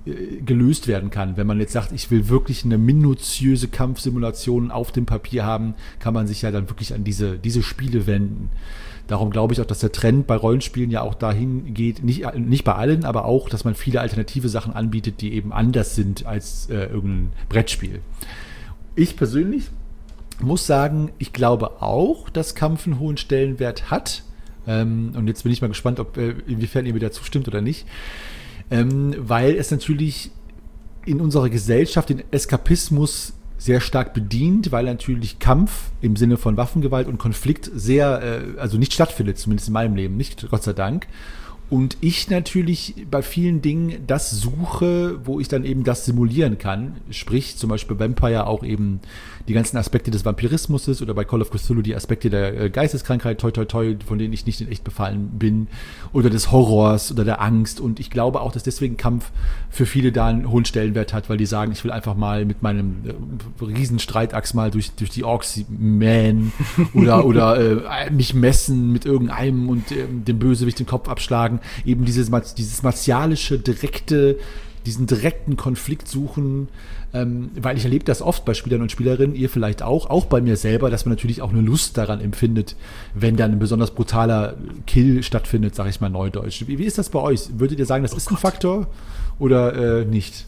äh, gelöst werden kann. Wenn man jetzt sagt, ich will wirklich eine minutiöse Kampfsimulation auf dem Papier haben, kann man sich ja dann wirklich an diese, diese Spiele wenden. Darum glaube ich auch, dass der Trend bei Rollenspielen ja auch dahin geht, nicht, nicht bei allen, aber auch, dass man viele alternative Sachen anbietet, die eben anders sind als äh, irgendein Brettspiel. Ich persönlich muss sagen, ich glaube auch, dass Kampf einen hohen Stellenwert hat. Ähm, und jetzt bin ich mal gespannt, ob äh, inwiefern ihr mir da zustimmt oder nicht. Ähm, weil es natürlich in unserer Gesellschaft den Eskapismus sehr stark bedient, weil natürlich Kampf im Sinne von Waffengewalt und Konflikt sehr, äh, also nicht stattfindet, zumindest in meinem Leben nicht, Gott sei Dank. Und ich natürlich bei vielen Dingen das suche, wo ich dann eben das simulieren kann. Sprich, zum Beispiel Vampire auch eben die ganzen Aspekte des Vampirismus oder bei Call of Cthulhu die Aspekte der Geisteskrankheit, toi toi toi, von denen ich nicht in echt befallen bin, oder des Horrors oder der Angst. Und ich glaube auch, dass deswegen Kampf für viele da einen hohen Stellenwert hat, weil die sagen, ich will einfach mal mit meinem äh, riesen Streitachs mal durch, durch die Orks mähen oder, oder äh, mich messen mit irgendeinem und äh, dem Bösewicht den Kopf abschlagen. Eben dieses, dieses martialische, direkte, diesen direkten Konflikt suchen, ähm, weil ich erlebe das oft bei Spielern und Spielerinnen, ihr vielleicht auch, auch bei mir selber, dass man natürlich auch eine Lust daran empfindet, wenn dann ein besonders brutaler Kill stattfindet, sage ich mal neudeutsch. Wie, wie ist das bei euch? Würdet ihr sagen, das oh ist Gott. ein Faktor oder äh, nicht?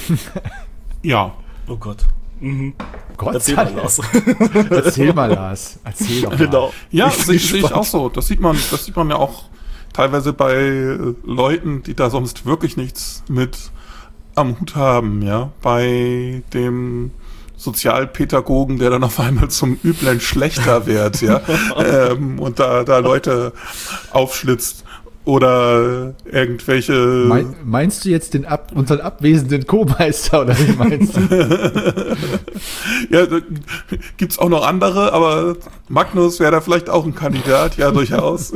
Ja. Oh Gott. Mhm. Gott Erzähl mal, Lars. Erzähl mal, Lars. Erzähl doch mal. Genau. Ja, sehe seh ich auch so. Das sieht man, das sieht man ja auch teilweise bei äh, Leuten, die da sonst wirklich nichts mit am Hut haben, ja. Bei dem Sozialpädagogen, der dann auf einmal zum üblen Schlechter wird, ja. ähm, und da, da Leute aufschlitzt. Oder irgendwelche... Mein, meinst du jetzt den ab, unseren abwesenden Co-Meister, oder wie meinst du? Ja, da gibt's auch noch andere, aber Magnus wäre da vielleicht auch ein Kandidat, ja, durchaus.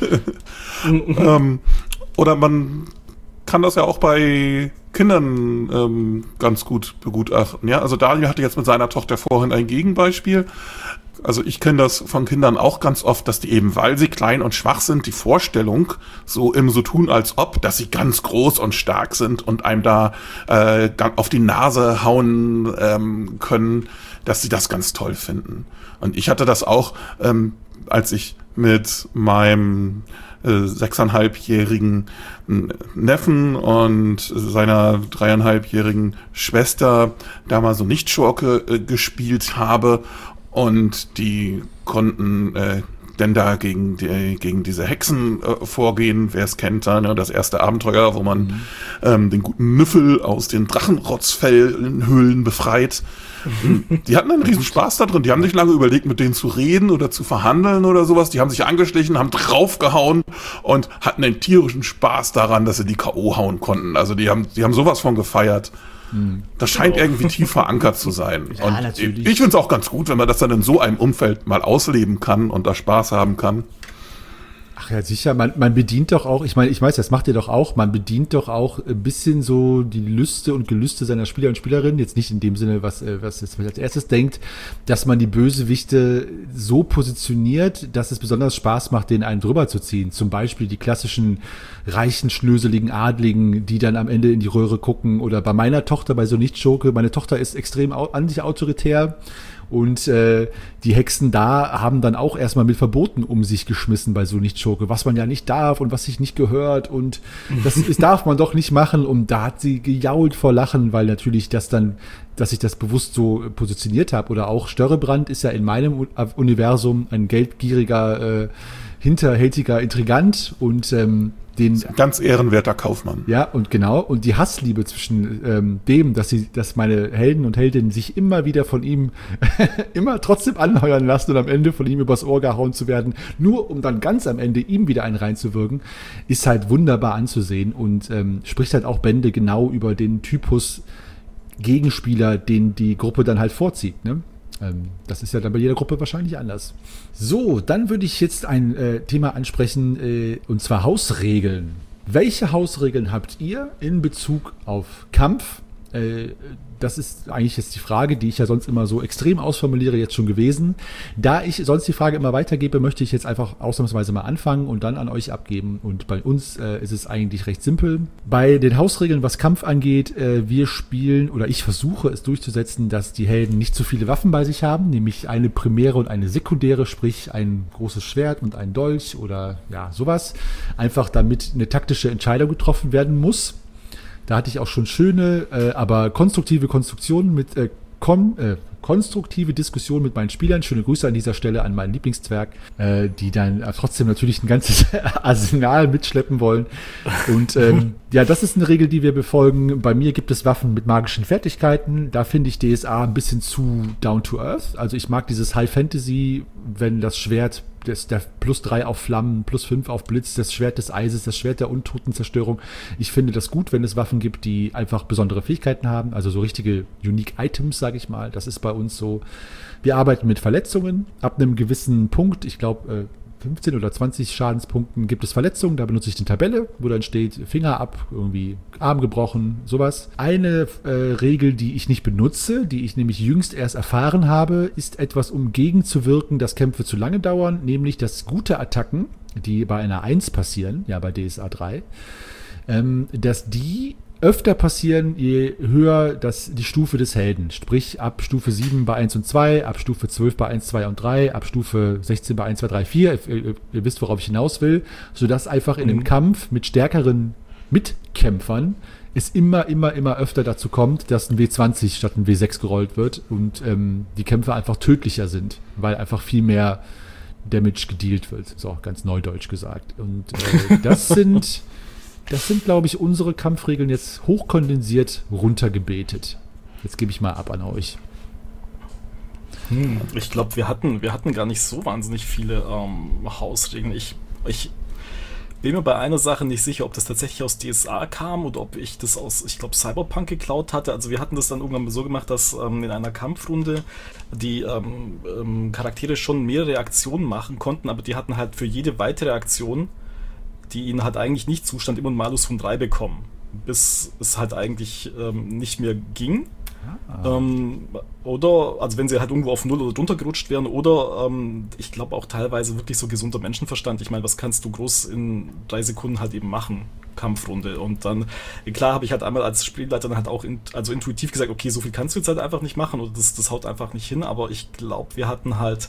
ähm, oder man kann das ja auch bei Kindern ähm, ganz gut begutachten, ja. Also Daniel hatte jetzt mit seiner Tochter vorhin ein Gegenbeispiel. Also ich kenne das von Kindern auch ganz oft, dass die eben, weil sie klein und schwach sind, die Vorstellung so im so tun als ob, dass sie ganz groß und stark sind und einem da äh, auf die Nase hauen ähm, können, dass sie das ganz toll finden. Und ich hatte das auch, ähm, als ich mit meinem äh, sechseinhalbjährigen Neffen und seiner dreieinhalbjährigen Schwester da mal so Nicht-Schurke äh, gespielt habe. Und die konnten äh, denn da gegen, die, gegen diese Hexen äh, vorgehen, wer es kennt, da, ne? Das erste Abenteuer, wo man mhm. ähm, den guten Nüffel aus den Drachenrotzfellhöhlen befreit. Die hatten einen riesen Spaß da drin, die haben nicht lange überlegt, mit denen zu reden oder zu verhandeln oder sowas. Die haben sich angeschlichen, haben draufgehauen und hatten einen tierischen Spaß daran, dass sie die K O hauen konnten. Also die haben, die haben sowas von gefeiert. Das scheint genau. irgendwie tief verankert zu sein. Ja, und natürlich. Ich finde es auch ganz gut, wenn man das dann in so einem Umfeld mal ausleben kann und da Spaß haben kann. Ach ja, sicher, man, man bedient doch auch, ich meine, ich weiß, das macht ihr doch auch, man bedient doch auch ein bisschen so die Lüste und Gelüste seiner Spieler und Spielerinnen, jetzt nicht in dem Sinne, was, was jetzt als erstes denkt, dass man die Bösewichte so positioniert, dass es besonders Spaß macht, den einen drüber zu ziehen. Zum Beispiel die klassischen reichen, schnöseligen Adligen, die dann am Ende in die Röhre gucken, oder bei meiner Tochter, bei so Nicht-Schurke, meine Tochter ist extrem an sich autoritär. Und äh, die Hexen da haben dann auch erstmal mit Verboten um sich geschmissen bei so Nicht-Schurke, was man ja nicht darf und was sich nicht gehört und das, das darf man doch nicht machen. Und da hat sie gejault vor Lachen, weil natürlich das dann, dass ich das bewusst so positioniert habe. Oder auch Störrebrand ist ja in meinem Universum ein geldgieriger, äh, hinterhältiger Intrigant und ähm, den ganz ehrenwerter Kaufmann. Ja, und genau. Und die Hassliebe zwischen ähm, dem, dass sie, dass meine Helden und Heldinnen sich immer wieder von ihm immer trotzdem anheuern lassen und am Ende von ihm übers Ohr gehauen zu werden, nur um dann ganz am Ende ihm wieder einen reinzuwirken, ist halt wunderbar anzusehen und ähm, spricht halt auch Bände genau über den Typus Gegenspieler, den die Gruppe dann halt vorzieht, ne? Das ist ja dann bei jeder Gruppe wahrscheinlich anders. So, dann würde ich jetzt ein äh, Thema ansprechen, äh, und zwar Hausregeln. Welche Hausregeln habt ihr in Bezug auf Kampf? äh, das ist eigentlich jetzt die Frage, die ich ja sonst immer so extrem ausformuliere, jetzt schon gewesen. Da ich sonst die Frage immer weitergebe, möchte ich jetzt einfach ausnahmsweise mal anfangen und dann an euch abgeben. Und bei uns äh, ist es eigentlich recht simpel. Bei den Hausregeln, was Kampf angeht, äh, wir spielen oder ich versuche es durchzusetzen, dass die Helden nicht zu viele Waffen bei sich haben, nämlich eine primäre und eine sekundäre, sprich ein großes Schwert und ein Dolch oder ja, sowas. Einfach damit eine taktische Entscheidung getroffen werden muss. Da hatte ich auch schon schöne, äh, aber konstruktive Konstruktionen mit äh, kon, äh, konstruktive Diskussionen mit meinen Spielern. Schöne Grüße an dieser Stelle an meinen Lieblingszwerg, äh, die dann äh, trotzdem natürlich ein ganzes Arsenal mitschleppen wollen. Und ähm, ja, das ist eine Regel, die wir befolgen. Bei mir gibt es Waffen mit magischen Fertigkeiten. Da finde ich D S A ein bisschen zu down to earth. Also ich mag dieses High Fantasy, wenn das Schwert Das, der plus drei auf Flammen, plus fünf auf Blitz, das Schwert des Eises, das Schwert der Untotenzerstörung. Ich finde das gut, wenn es Waffen gibt, die einfach besondere Fähigkeiten haben, also so richtige Unique Items, sage ich mal. Das ist bei uns so. Wir arbeiten mit Verletzungen. Ab einem gewissen Punkt, ich glaube fünfzehn oder zwanzig Schadenspunkten gibt es Verletzungen. Da benutze ich eine Tabelle, wo dann steht Finger ab, irgendwie Arm gebrochen, sowas. Eine äh, Regel, die ich nicht benutze, die ich nämlich jüngst erst erfahren habe, ist etwas, um gegenzuwirken, dass Kämpfe zu lange dauern, nämlich dass gute Attacken, die bei einer eins passieren, ja bei D S A drei, ähm, dass die öfter passieren, je höher das, die Stufe des Helden. Sprich, ab Stufe sieben bei eins und zwei, ab Stufe zwölf bei eins, zwei und drei, ab Stufe sechzehn bei eins, zwei, drei, vier. Ihr, ihr wisst, worauf ich hinaus will. Sodass einfach in mhm. einem Kampf mit stärkeren Mitkämpfern es immer, immer, immer öfter dazu kommt, dass ein W zwanzig statt ein W sechs gerollt wird und ähm, die Kämpfe einfach tödlicher sind, weil einfach viel mehr Damage gedealt wird. So, ganz neudeutsch gesagt. Und äh, das sind... Das sind, glaube ich, unsere Kampfregeln jetzt hochkondensiert runtergebetet. Jetzt gebe ich mal ab an euch. Hm, ich glaube, wir hatten, wir hatten gar nicht so wahnsinnig viele ähm, Hausregeln. Ich, ich bin mir bei einer Sache nicht sicher, ob das tatsächlich aus D S A kam oder ob ich das aus, ich glaube, Cyberpunk geklaut hatte. Also wir hatten das dann irgendwann so gemacht, dass ähm, in einer Kampfrunde die ähm, ähm, Charaktere schon mehrere Aktionen machen konnten, aber die hatten halt für jede weitere Aktion, die ihnen halt eigentlich nicht zustand, immer einen Malus von drei bekommen, bis es halt eigentlich ähm, nicht mehr ging. Ah. Ähm, oder, also wenn sie halt irgendwo auf null oder drunter gerutscht wären, oder ähm, ich glaube auch teilweise wirklich so gesunder Menschenverstand. Ich meine, was kannst du groß in drei Sekunden halt eben machen? Kampfrunde. Und dann, klar, habe ich halt einmal als Spielleiter dann halt auch in, also intuitiv gesagt, okay, so viel kannst du jetzt halt einfach nicht machen oder das, das haut einfach nicht hin, aber ich glaube, wir hatten halt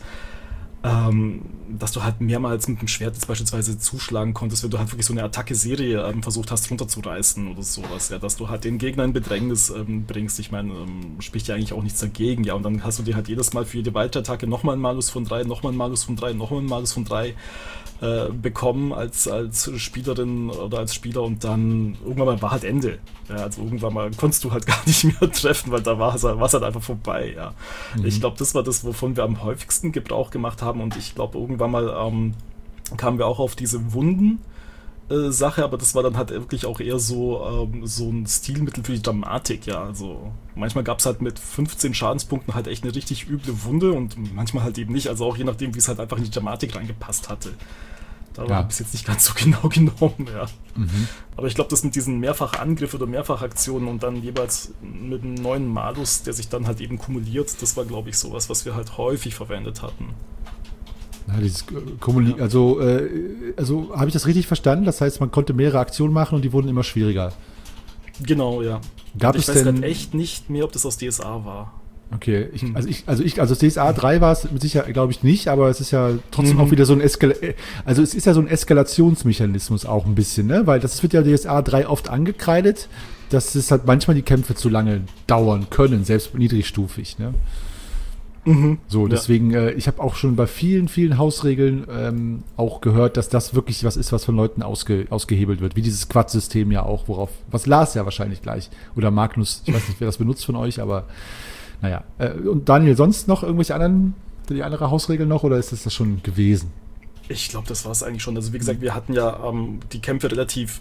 Ähm, dass du halt mehrmals mit dem Schwert jetzt beispielsweise zuschlagen konntest, wenn du halt wirklich so eine Attacke-Serie ähm, versucht hast runterzureißen oder sowas, ja, dass du halt den Gegner in Bedrängnis ähm, bringst. Ich meine, ähm, spricht ja eigentlich auch nichts dagegen, ja, und dann hast du dir halt jedes Mal für jede weitere Attacke nochmal einen Malus von drei, nochmal einen Malus von drei, nochmal einen Malus von drei äh, bekommen als, als Spielerin oder als Spieler und dann irgendwann mal war halt Ende. Ja, also irgendwann mal konntest du halt gar nicht mehr treffen, weil da war es halt, halt einfach vorbei, ja. Mhm. Ich glaube, das war das, wovon wir am häufigsten Gebrauch gemacht haben und ich glaube, irgendwann mal ähm, kamen wir auch auf diese Wunden äh, Sache, aber das war dann halt wirklich auch eher so, ähm, so ein Stilmittel für die Dramatik, ja, also manchmal gab es halt mit fünfzehn Schadenspunkten halt echt eine richtig üble Wunde und manchmal halt eben nicht, also auch je nachdem, wie es halt einfach in die Dramatik reingepasst hatte. Da ja. habe ich es jetzt nicht ganz so genau genommen, ja. Mhm. Aber ich glaube, das mit diesen Mehrfachangriff oder Mehrfachaktionen und dann jeweils mit einem neuen Malus, der sich dann halt eben kumuliert, das war, glaube ich, sowas, was wir halt häufig verwendet hatten. Ja, dieses Kommuni- also, äh, also habe ich das richtig verstanden? Das heißt, man konnte mehrere Aktionen machen und die wurden immer schwieriger. Genau, ja. Gab ich es weiß denn gerade echt nicht mehr, ob das aus D S A war. Okay, ich, also ich, also ich, also D S A drei war es mit Sicherheit, glaube ich, nicht, aber es ist ja trotzdem mhm. auch wieder so ein Eskal- also es ist ja so ein Eskalationsmechanismus auch ein bisschen, ne? Weil das wird ja D S A drei oft angekreidet, dass es halt manchmal die Kämpfe zu lange dauern können, selbst niedrigstufig, ne? Mhm. So, deswegen, ja. äh, ich habe auch schon bei vielen, vielen Hausregeln ähm, auch gehört, dass das wirklich was ist, was von Leuten ausge, ausgehebelt wird, wie dieses Quad-System ja auch, worauf, was Lars ja wahrscheinlich gleich, oder Magnus, ich weiß nicht, wer das benutzt von euch, aber naja. Äh, und Daniel, sonst noch irgendwelche anderen, die andere Hausregeln noch, oder ist das das schon gewesen? Ich glaube, das war es eigentlich schon. Also wie gesagt, wir hatten ja ähm, die Kämpfe relativ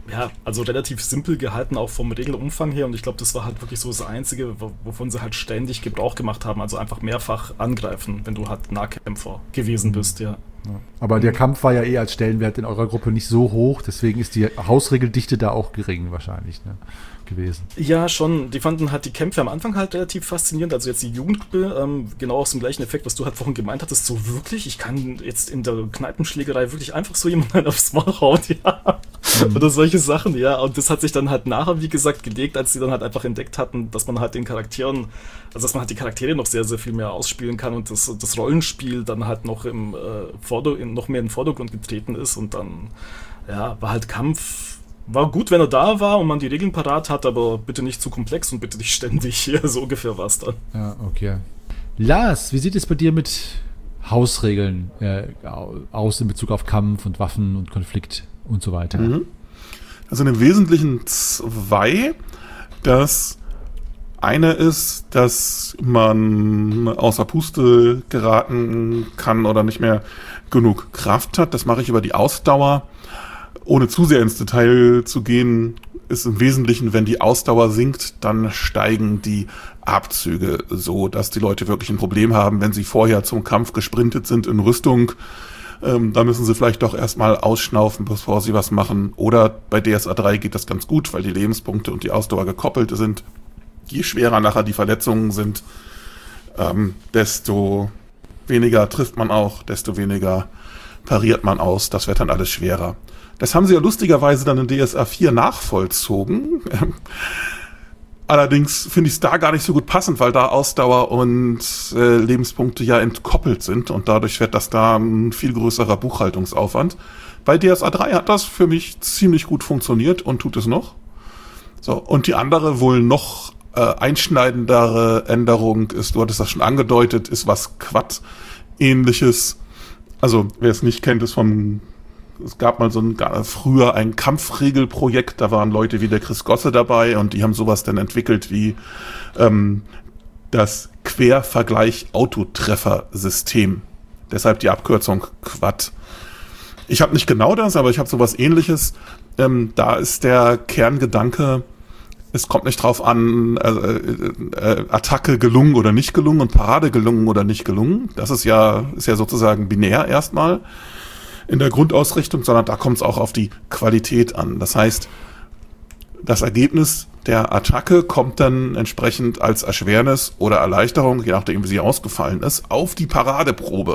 ja, also relativ simpel gehalten, auch vom Regelumfang her. Und ich glaube, das war halt wirklich so das Einzige, wovon sie halt ständig Gebrauch gemacht haben. Also einfach mehrfach angreifen, wenn du halt Nahkämpfer gewesen bist, ja. Ja. Aber der Kampf war ja eh als Stellenwert in eurer Gruppe nicht so hoch, deswegen ist die Hausregeldichte da auch gering wahrscheinlich, ne, gewesen. Ja, schon. Die fanden halt die Kämpfe am Anfang halt relativ faszinierend. Also jetzt die Jugendgruppe, ähm, genau aus dem gleichen Effekt, was du halt vorhin gemeint hattest, so wirklich, ich kann jetzt in der Kneipenschlägerei wirklich einfach so jemanden aufs Maul hauen, ja. Mhm. Oder solche Sachen, ja. Und das hat sich dann halt nachher, wie gesagt, gelegt, als sie dann halt einfach entdeckt hatten, dass man halt den Charakteren, also dass man halt die Charaktere noch sehr, sehr viel mehr ausspielen kann und das, das Rollenspiel dann halt noch im äh, Vorder- noch mehr in den Vordergrund getreten ist und dann, ja, war halt Kampf, war gut, wenn er da war und man die Regeln parat hat, aber bitte nicht zu komplex und bitte nicht ständig, ja, so ungefähr war es dann. Ja, okay. Lars, wie sieht es bei dir mit Hausregeln äh, aus in Bezug auf Kampf und Waffen und Konflikt und so weiter? Mhm. Also im Wesentlichen zwei. Das eine ist, dass man außer Puste geraten kann oder nicht mehr genug Kraft hat. Das mache ich über die Ausdauer. Ohne zu sehr ins Detail zu gehen, ist im Wesentlichen, wenn die Ausdauer sinkt, dann steigen die Abzüge so, dass die Leute wirklich ein Problem haben, wenn sie vorher zum Kampf gesprintet sind in Rüstung. Ähm, da müssen sie vielleicht doch erstmal ausschnaufen, bevor sie was machen. Oder bei D S A drei geht das ganz gut, weil die Lebenspunkte und die Ausdauer gekoppelt sind. Je schwerer nachher die Verletzungen sind, ähm, desto weniger trifft man auch, desto weniger pariert man aus. Das wird dann alles schwerer. Das haben sie ja lustigerweise dann in D S A vier nachvollzogen. Allerdings finde ich es da gar nicht so gut passend, weil da Ausdauer und äh, Lebenspunkte ja entkoppelt sind und dadurch wird das da ein viel größerer Buchhaltungsaufwand. Bei D S A drei hat das für mich ziemlich gut funktioniert und tut es noch. So, und die andere wohl noch äh, einschneidendere Änderung ist, du hattest das schon angedeutet, ist was Quad-ähnliches. Also, wer es nicht kennt, ist vom Es gab mal so ein, früher ein Kampfregelprojekt, da waren Leute wie der Chris Gosse dabei und die haben sowas dann entwickelt wie ähm, das Quervergleich-Autotreffer-System. Deshalb die Abkürzung Quad. Ich habe nicht genau das, aber ich habe sowas Ähnliches. Ähm, da ist der Kerngedanke, es kommt nicht drauf an, äh, äh, Attacke gelungen oder nicht gelungen und Parade gelungen oder nicht gelungen. Das ist ja, ist ja sozusagen binär erstmal in der Grundausrichtung, sondern da kommt es auch auf die Qualität an. Das heißt, das Ergebnis der Attacke kommt dann entsprechend als Erschwernis oder Erleichterung, je nachdem wie sie ausgefallen ist, auf die Paradeprobe.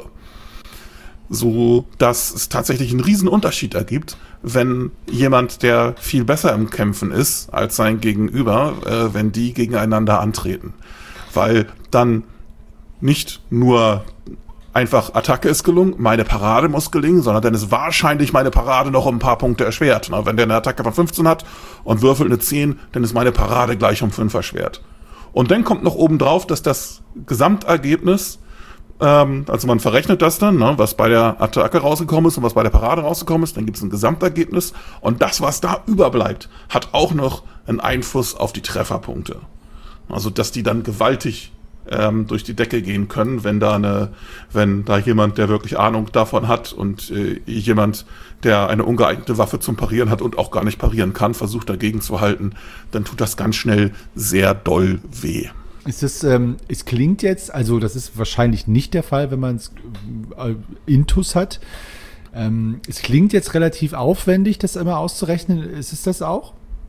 So dass es tatsächlich einen riesen Unterschied ergibt, wenn jemand, der viel besser im Kämpfen ist als sein Gegenüber, äh, wenn die gegeneinander antreten. Weil dann nicht nur einfach Attacke ist gelungen, meine Parade muss gelingen, sondern dann ist wahrscheinlich meine Parade noch um ein paar Punkte erschwert. Na, wenn der eine Attacke von fünfzehn hat und würfelt eine zehn, dann ist meine Parade gleich um fünf erschwert. Und dann kommt noch oben drauf, dass das Gesamtergebnis, ähm, also man verrechnet das dann, ne, was bei der Attacke rausgekommen ist und was bei der Parade rausgekommen ist, dann gibt es ein Gesamtergebnis und das, was da überbleibt, hat auch noch einen Einfluss auf die Trefferpunkte. Also, dass die dann gewaltig Ähm, durch die Decke gehen können, wenn da eine, wenn da jemand, der wirklich Ahnung davon hat und äh, jemand, der eine ungeeignete Waffe zum Parieren hat und auch gar nicht parieren kann, versucht dagegen zu halten, dann tut das ganz schnell sehr doll weh. Ist das, ähm, es klingt jetzt, also das ist wahrscheinlich nicht der Fall, wenn man es äh, Intus hat. Ähm, es klingt jetzt relativ aufwendig, das immer auszurechnen. Ist es das auch?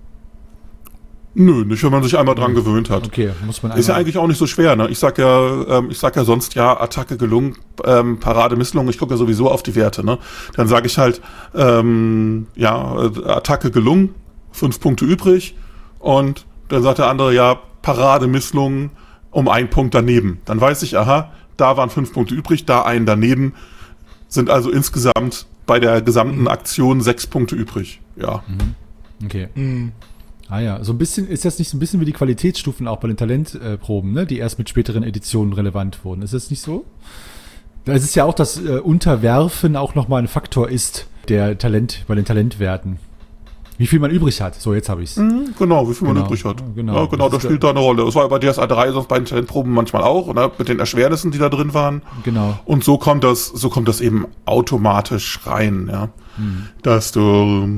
Nö, nicht, wenn man sich einmal dran gewöhnt hat. Okay, muss man einmal. Ist ja eigentlich auch nicht so schwer, ne? Ich sag ja, ähm, ich sag ja sonst ja, Attacke gelungen, ähm, Parade misslungen, ich gucke ja sowieso auf die Werte, ne? Dann sage ich halt, ähm, ja, Attacke gelungen, fünf Punkte übrig und dann sagt der andere, ja, Parade misslungen, um einen Punkt daneben. Dann weiß ich, aha, da waren fünf Punkte übrig, da einen daneben, sind also insgesamt bei der gesamten Aktion sechs Punkte übrig. Ja. Mhm. Okay. Mhm. Ah ja, so ein bisschen, ist das nicht so ein bisschen wie die Qualitätsstufen auch bei den Talentproben, ne, die erst mit späteren Editionen relevant wurden. Ist das nicht so? Da ist es ja auch, dass äh, Unterwerfen auch nochmal ein Faktor ist, der Talent, bei den Talentwerten. Wie viel man übrig hat. So, jetzt habe ich es. Mhm, genau, wie viel genau, man übrig hat. Genau, ja, genau, das, das spielt da eine Rolle. Das war ja bei D S A drei, sonst bei den Talentproben manchmal auch, ne, mit den Erschwernissen, die da drin waren. Genau. Und so kommt das, so kommt das eben automatisch rein, ja. Mhm. Dass du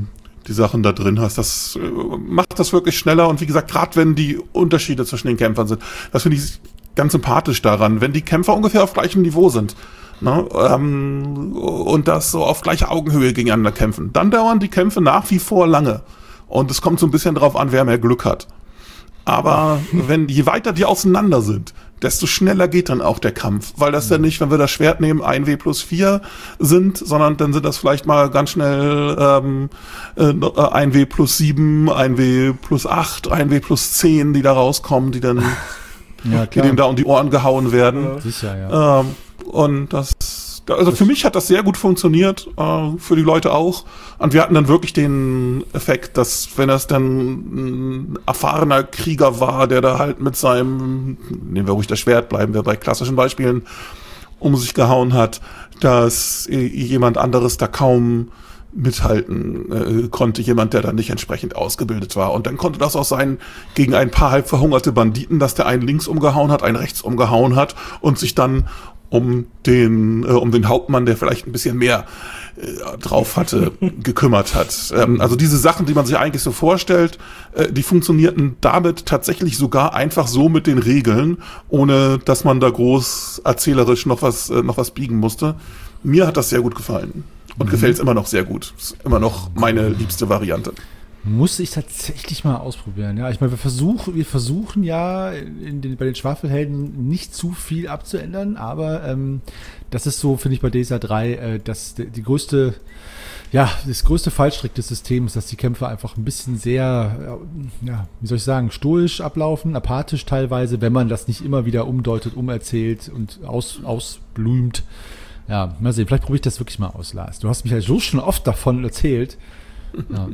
die Sachen da drin hast. Das äh, macht das wirklich schneller und wie gesagt, gerade wenn die Unterschiede zwischen den Kämpfern sind, das finde ich ganz sympathisch daran, wenn die Kämpfer ungefähr auf gleichem Niveau sind. Ne, ähm, und das so auf gleicher Augenhöhe gegeneinander kämpfen. Dann dauern die Kämpfe nach wie vor lange. Und es kommt so ein bisschen drauf an, wer mehr Glück hat. Aber wenn je weiter die auseinander sind, desto schneller geht dann auch der Kampf. Weil das dann nicht, wenn wir das Schwert nehmen, ein W plus vier sind, sondern dann sind das vielleicht mal ganz schnell ähm, ein W plus sieben, ein W plus acht, ein W plus zehn, die da rauskommen, die dann ja, die dem da um die Ohren gehauen werden. Ja, sicher, ja. Ähm, Und das, also für mich hat das sehr gut funktioniert, äh, für die Leute auch. Und wir hatten dann wirklich den Effekt, dass wenn das dann ein erfahrener Krieger war, der da halt mit seinem, nehmen wir ruhig das Schwert, bleiben wir bei klassischen Beispielen, um sich gehauen hat, dass jemand anderes da kaum mithalten äh, konnte, jemand, der dann nicht entsprechend ausgebildet war. Und dann konnte das auch sein, gegen ein paar halb verhungerte Banditen, dass der einen links umgehauen hat, einen rechts umgehauen hat und sich dann um den äh, um den Hauptmann, der vielleicht ein bisschen mehr äh, drauf hatte, gekümmert hat. Ähm, also diese Sachen, die man sich eigentlich so vorstellt, äh, die funktionierten damit tatsächlich sogar einfach so mit den Regeln, ohne dass man da groß erzählerisch noch was äh, noch was biegen musste. Mir hat das sehr gut gefallen und mhm. gefällt es immer noch sehr gut. Ist immer noch meine liebste Variante. Muss ich tatsächlich mal ausprobieren. Ja, ich meine, wir versuchen, wir versuchen ja in den, bei den Schwafelhelden nicht zu viel abzuändern, aber ähm, das ist so, finde ich, bei D S A drei, äh, dass die, die größte, ja, das größte Fallstrick des Systems, dass die Kämpfe einfach ein bisschen sehr, ja, wie soll ich sagen, stoisch ablaufen, apathisch teilweise, wenn man das nicht immer wieder umdeutet, umerzählt und aus, ausblümt. Ja, mal sehen, vielleicht probiere ich das wirklich mal aus, Lars. Du hast mich ja so schon oft davon erzählt. Ja,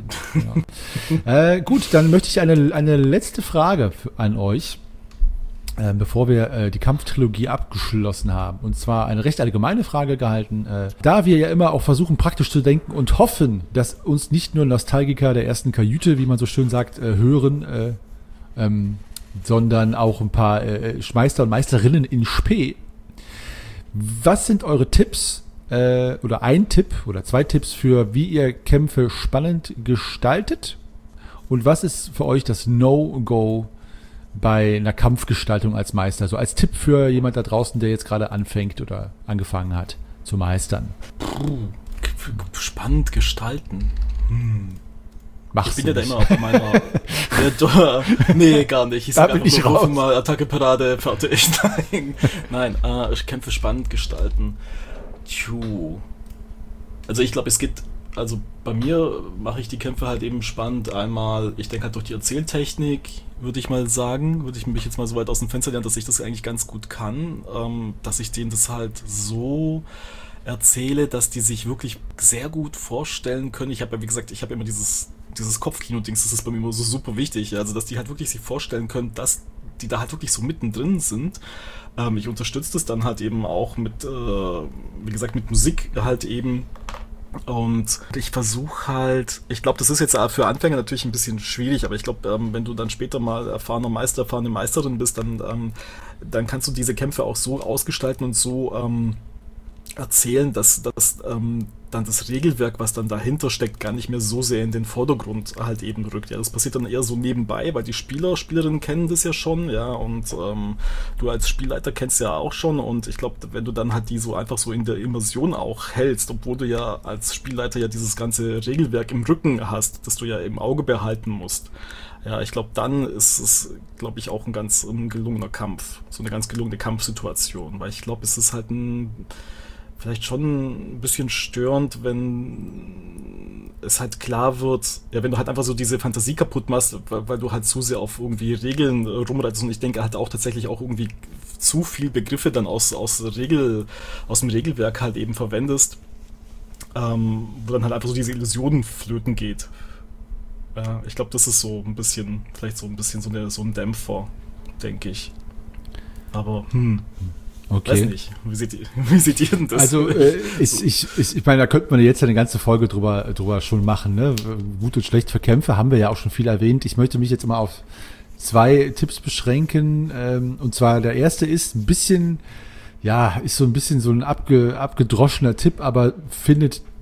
ja. Äh, gut, dann möchte ich eine, eine letzte Frage an euch, äh, bevor wir äh, die Kampftrilogie abgeschlossen haben. Und zwar eine recht allgemeine Frage gehalten. Äh, da wir ja immer auch versuchen, praktisch zu denken und hoffen, dass uns nicht nur Nostalgiker der ersten Kajüte, wie man so schön sagt, äh, hören, äh, ähm, sondern auch ein paar äh, Meister und Meisterinnen in Spe. Was sind eure Tipps? Äh, oder ein Tipp oder zwei Tipps für, wie ihr Kämpfe spannend gestaltet und was ist für euch das No-Go bei einer Kampfgestaltung als Meister? So als Tipp für jemand da draußen, der jetzt gerade anfängt oder angefangen hat zu meistern. Puh, spannend gestalten. Hm. Machst ich bin ja da immer bei meiner... ja, nee, gar nicht. Ich sag einfach ich nur, mal Attacke, Parade, fertig. Nein, Nein äh, ich Kämpfe spannend gestalten. Tschuh. Also ich glaube, es gibt, also bei mir mache ich die Kämpfe halt eben spannend. Einmal, ich denke halt durch die Erzähltechnik, würde ich mal sagen, würde ich mich jetzt mal so weit aus dem Fenster lernen, dass ich das eigentlich ganz gut kann, ähm, dass ich denen das halt so erzähle, dass die sich wirklich sehr gut vorstellen können. Ich habe ja, wie gesagt, ich habe immer dieses, dieses Kopfkino-Dings, das ist bei mir immer so super wichtig, also dass die halt wirklich sich vorstellen können, dass die da halt wirklich so mittendrin sind. Ähm, ich unterstütze das dann halt eben auch mit, äh, wie gesagt, mit Musik halt eben. Und ich versuche halt, ich glaube, das ist jetzt für Anfänger natürlich ein bisschen schwierig, aber ich glaube, ähm, wenn du dann später mal erfahrener Meister, erfahrene Meisterin bist, dann, ähm, dann kannst du diese Kämpfe auch so ausgestalten und so ähm, erzählen, dass, dass ähm, dann das Regelwerk, was dann dahinter steckt, gar nicht mehr so sehr in den Vordergrund halt eben rückt. Ja, das passiert dann eher so nebenbei, weil die Spieler, Spielerinnen kennen das ja schon, ja, und ähm, du als Spielleiter kennst ja auch schon und ich glaube, wenn du dann halt die so einfach so in der Immersion auch hältst, obwohl du ja als Spielleiter ja dieses ganze Regelwerk im Rücken hast, das du ja im Auge behalten musst. Ja, ich glaube, dann ist es, glaube ich, auch ein ganz ein gelungener Kampf, so eine ganz gelungene Kampfsituation, weil ich glaube, es ist halt ein vielleicht schon ein bisschen störend, wenn es halt klar wird, ja, wenn du halt einfach so diese Fantasie kaputt machst, weil, weil du halt zu sehr auf irgendwie Regeln rumreitest und ich denke halt auch tatsächlich auch irgendwie zu viel Begriffe dann aus, aus Regel, aus dem Regelwerk halt eben verwendest, ähm, wo dann halt einfach so diese Illusionen flöten geht. Ja, ich glaube, das ist so ein bisschen, vielleicht so ein bisschen so, eine, so ein Dämpfer, denke ich. Aber, hm. Okay. Weiß nicht. Wie seht ihr, wie seht ihr denn das? Also äh, ich, ich, ich, ich meine, da könnte man jetzt eine ganze Folge drüber, drüber schon machen. Ne? Gut und schlecht für Kämpfe haben wir ja auch schon viel erwähnt. Ich möchte mich jetzt mal auf zwei Tipps beschränken. Ähm, und zwar der erste ist ein bisschen, ja, ist so ein bisschen so ein abge, abgedroschener Tipp, aber findet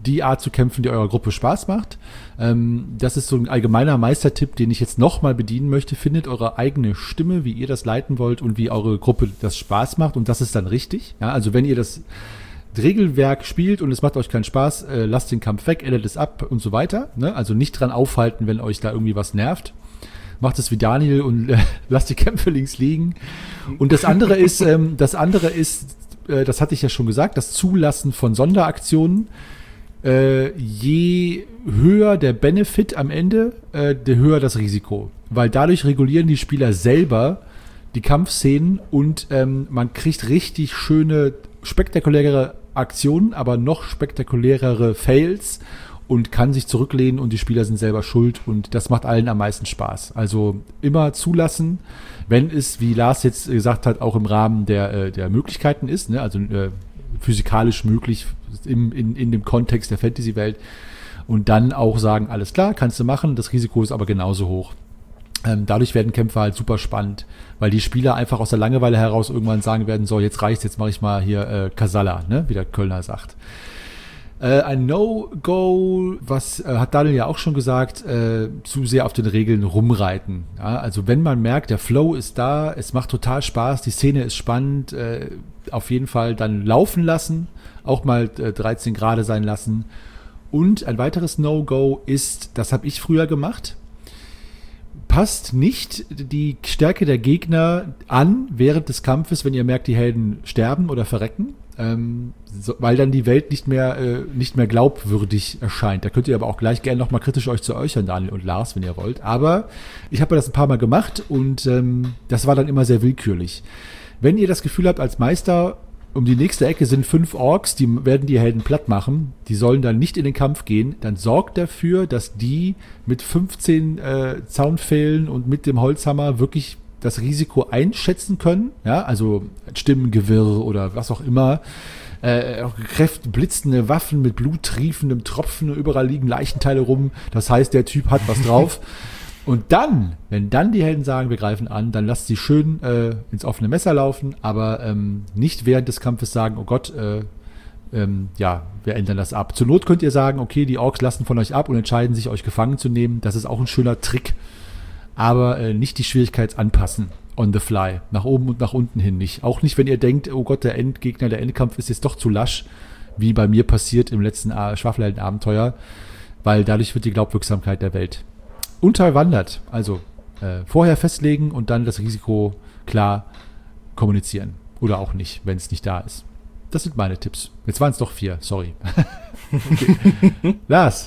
die Art zu kämpfen, die eurer Gruppe Spaß macht. Ähm, das ist so ein allgemeiner Meistertipp, den ich jetzt nochmal bedienen möchte. Findet eure eigene Stimme, wie ihr das leiten wollt und wie eure Gruppe das Spaß macht. Und das ist dann richtig. Ja, also wenn ihr das Regelwerk spielt und es macht euch keinen Spaß, äh, lasst den Kampf weg, edit es ab und so weiter. Ne? Also nicht dran aufhalten, wenn euch da irgendwie was nervt. Macht es wie Daniel und äh, lasst die Kämpfe links liegen. Und das andere ist, ähm, das andere ist, äh, das hatte ich ja schon gesagt, das Zulassen von Sonderaktionen. Äh, je höher der Benefit am Ende, äh, der höher das Risiko. Weil dadurch regulieren die Spieler selber die Kampfszenen und ähm, man kriegt richtig schöne, spektakuläre Aktionen, aber noch spektakulärere Fails und kann sich zurücklehnen und die Spieler sind selber schuld und das macht allen am meisten Spaß. Also immer zulassen, wenn es, wie Lars jetzt gesagt hat, auch im Rahmen der, der Möglichkeiten ist, ne? Also äh, physikalisch möglich im, in, in dem Kontext der Fantasy-Welt und dann auch sagen, alles klar, kannst du machen, das Risiko ist aber genauso hoch. Ähm, dadurch werden Kämpfe halt super spannend, weil die Spieler einfach aus der Langeweile heraus irgendwann sagen werden, so, jetzt reicht's, jetzt mache ich mal hier äh, Kasala, ne, wie der Kölner sagt. Äh, ein No-Go, was äh, hat Daniel ja auch schon gesagt, äh, zu sehr auf den Regeln rumreiten. Ja? Also wenn man merkt, der Flow ist da, es macht total Spaß, die Szene ist spannend, äh, auf jeden Fall dann laufen lassen, auch mal äh, dreizehn Grad sein lassen. Und ein weiteres No-Go ist, das habe ich früher gemacht, passt nicht die Stärke der Gegner an während des Kampfes, wenn ihr merkt, die Helden sterben oder verrecken, ähm, so, weil dann die Welt nicht mehr, äh, nicht mehr glaubwürdig erscheint. Da könnt ihr aber auch gleich gerne nochmal kritisch euch zu äußern, Daniel und Lars, wenn ihr wollt. Aber ich habe das ein paar Mal gemacht und ähm, das war dann immer sehr willkürlich. Wenn ihr das Gefühl habt, als Meister, um die nächste Ecke sind fünf Orks, die werden die Helden platt machen, die sollen dann nicht in den Kampf gehen, dann sorgt dafür, dass die mit fünfzehn äh, Zaunpfählen und mit dem Holzhammer wirklich das Risiko einschätzen können, ja, also Stimmengewirr oder was auch immer, äh, auch Kräfte, blitzende Waffen mit bluttriefendem Tropfen, überall liegen Leichenteile rum, das heißt, der Typ hat was drauf. Und dann, wenn dann die Helden sagen, wir greifen an, dann lasst sie schön äh, ins offene Messer laufen, aber ähm, nicht während des Kampfes sagen, oh Gott, äh, ähm, ja, wir ändern das ab. Zur Not könnt ihr sagen, okay, die Orks lassen von euch ab und entscheiden sich, euch gefangen zu nehmen. Das ist auch ein schöner Trick, aber äh, nicht die Schwierigkeit anpassen on the fly, nach oben und nach unten hin nicht. Auch nicht, wenn ihr denkt, oh Gott, der Endgegner, der Endkampf ist jetzt doch zu lasch, wie bei mir passiert im letzten äh, Schwafelhelden-Abenteuer, weil dadurch wird die Glaubwirksamkeit der Welt unterwandert. Also äh, vorher festlegen und dann das Risiko klar kommunizieren. Oder auch nicht, wenn es nicht da ist. Das sind meine Tipps. Jetzt waren es doch vier, sorry. Lars.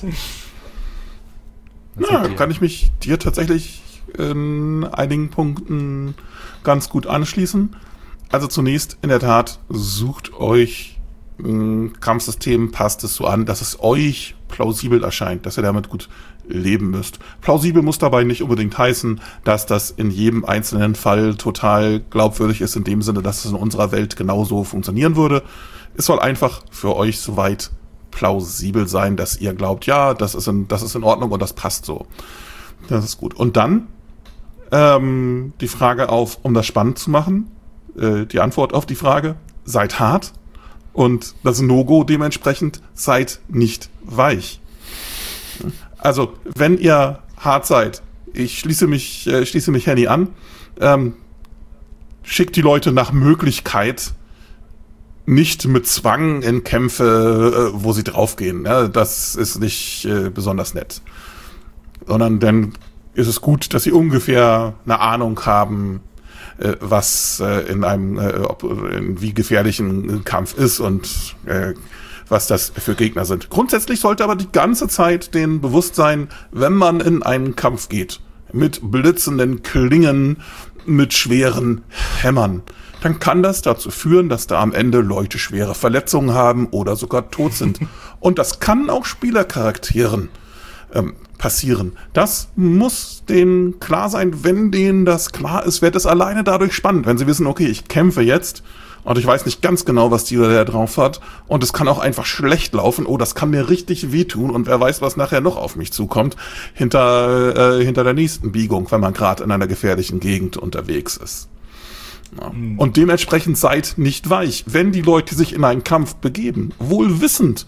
Ja, kann ich mich dir tatsächlich in einigen Punkten ganz gut anschließen. Also zunächst, in der Tat, sucht euch ein Kampfsystem, passt es so an, dass es euch plausibel erscheint, dass ihr damit gut leben müsst. Plausibel muss dabei nicht unbedingt heißen, dass das in jedem einzelnen Fall total glaubwürdig ist, in dem Sinne, dass es in unserer Welt genauso funktionieren würde. Es soll einfach für euch soweit plausibel sein, dass ihr glaubt, ja, das ist in, das ist in Ordnung und das passt so. Das ist gut. Und dann ähm, die Frage auf, um das spannend zu machen, äh, die Antwort auf die Frage, seid hart und das No-Go dementsprechend, seid nicht weich. Also, wenn ihr hart seid, ich schließe mich, äh, schließe mich Henny an, ähm, schickt die Leute nach Möglichkeit nicht mit Zwang in Kämpfe, äh, wo sie draufgehen. Ja, das ist nicht äh, besonders nett. Sondern dann ist es gut, dass sie ungefähr eine Ahnung haben, äh, was äh, in einem, äh, ob, in wie gefährlich ein Kampf ist und äh, was das für Gegner sind. Grundsätzlich sollte aber die ganze Zeit denen bewusst sein, wenn man in einen Kampf geht, mit blitzenden Klingen, mit schweren Hämmern, dann kann das dazu führen, dass da am Ende Leute schwere Verletzungen haben oder sogar tot sind. Und das kann auch Spielercharakteren ähm, passieren. Das muss denen klar sein. Wenn denen das klar ist, wird es alleine dadurch spannend. Wenn sie wissen, okay, ich kämpfe jetzt und ich weiß nicht ganz genau, was die oder der drauf hat und es kann auch einfach schlecht laufen. Oh, das kann mir richtig wehtun und wer weiß, was nachher noch auf mich zukommt hinter, äh, hinter der nächsten Biegung, wenn man gerade in einer gefährlichen Gegend unterwegs ist. Ja. Mhm. Und dementsprechend seid nicht weich. Wenn die Leute sich in einen Kampf begeben, wohl wissend,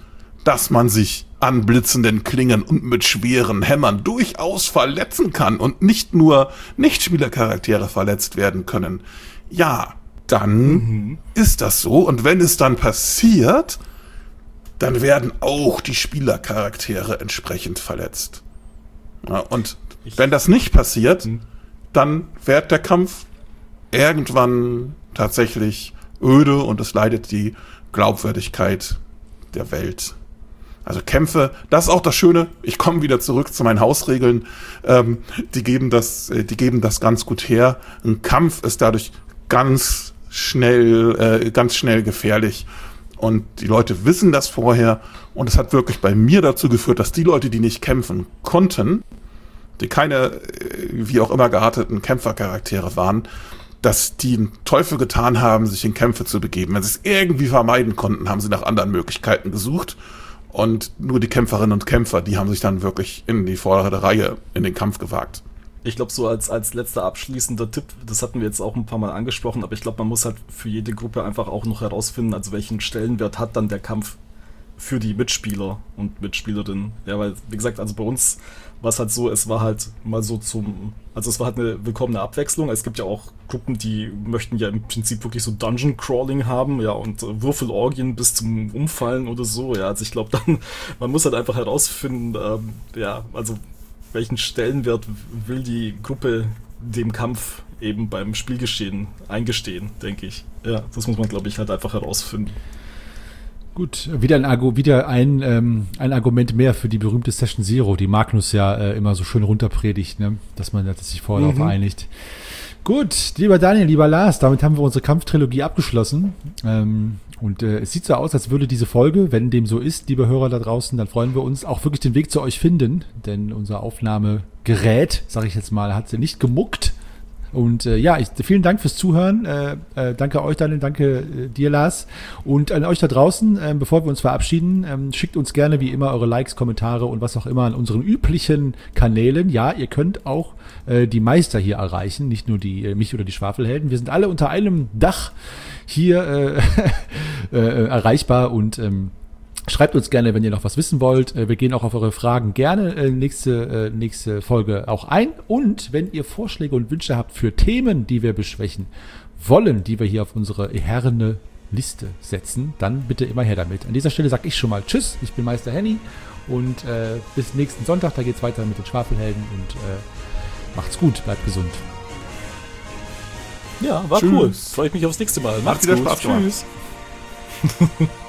dass man sich an blitzenden Klingen und mit schweren Hämmern durchaus verletzen kann und nicht nur Nichtspielercharaktere verletzt werden können, ja, dann mhm. ist das so. Und wenn es dann passiert, dann werden auch die Spielercharaktere entsprechend verletzt. Ja, und ich wenn das nicht passiert, mhm. dann wird der Kampf irgendwann tatsächlich öde und es leidet die Glaubwürdigkeit der Welt. Also Kämpfe, das ist auch das Schöne, ich komme wieder zurück zu meinen Hausregeln, ähm, die geben das, die geben das ganz gut her. Ein Kampf ist dadurch ganz schnell, äh, ganz schnell gefährlich und die Leute wissen das vorher und es hat wirklich bei mir dazu geführt, dass die Leute, die nicht kämpfen konnten, die keine, wie auch immer gearteten Kämpfercharaktere waren, dass die einen Teufel getan haben, sich in Kämpfe zu begeben. Wenn sie es irgendwie vermeiden konnten, haben sie nach anderen Möglichkeiten gesucht. Und nur die Kämpferinnen und Kämpfer, die haben sich dann wirklich in die vordere Reihe in den Kampf gewagt. Ich glaube, so als, als letzter abschließender Tipp, das hatten wir jetzt auch ein paar Mal angesprochen, aber ich glaube, man muss halt für jede Gruppe einfach auch noch herausfinden, also welchen Stellenwert hat dann der Kampf für die Mitspieler und Mitspielerinnen. Ja, weil, wie gesagt, also bei uns war es halt so, es war halt mal so zum, also es war halt eine willkommene Abwechslung. Es gibt ja auch Gruppen, die möchten ja im Prinzip wirklich so Dungeon-Crawling haben, ja, und äh, Würfelorgien bis zum Umfallen oder so, ja, also ich glaube dann, man muss halt einfach herausfinden, ähm, ja, also welchen Stellenwert will die Gruppe dem Kampf eben beim Spielgeschehen eingestehen, denke ich. Ja, das muss man, glaube ich, halt einfach herausfinden. Gut, wieder ein, Argu- wieder ein, ähm, ein Argument mehr für die berühmte Session Zero, die Magnus ja äh, immer so schön runterpredigt, ne? Dass man dass sich vorher mhm. darauf einigt. Gut, lieber Daniel, lieber Lars, damit haben wir unsere Kampftrilogie abgeschlossen. Ähm, und äh, es sieht so aus, als würde diese Folge, wenn dem so ist, liebe Hörer da draußen, dann freuen wir uns, auch wirklich den Weg zu euch finden. Denn unser Aufnahmegerät, sage ich jetzt mal, hat sie nicht gemuckt. Und äh, ja, ich, vielen Dank fürs Zuhören. Äh, äh, danke euch, Daniel, danke äh, dir, Lars. Und an euch da draußen, äh, bevor wir uns verabschieden, ähm, schickt uns gerne wie immer eure Likes, Kommentare und was auch immer an unseren üblichen Kanälen. Ja, ihr könnt auch äh, die Meister hier erreichen, nicht nur die äh, mich oder die Schwafelhelden. Wir sind alle unter einem Dach hier äh, äh, erreichbar und ähm, schreibt uns gerne, wenn ihr noch was wissen wollt. Wir gehen auch auf eure Fragen gerne nächste, nächste Folge auch ein. Und wenn ihr Vorschläge und Wünsche habt für Themen, die wir besprechen wollen, die wir hier auf unsere eherne Liste setzen, dann bitte immer her damit. An dieser Stelle sage ich schon mal Tschüss, ich bin Meister Henny und äh, bis nächsten Sonntag, da geht's weiter mit den Schwafelhelden und äh, macht's gut, bleibt gesund. Ja, war Tschüss. Cool. Freue ich mich aufs nächste Mal. Macht's gut. Spaß. Tschüss.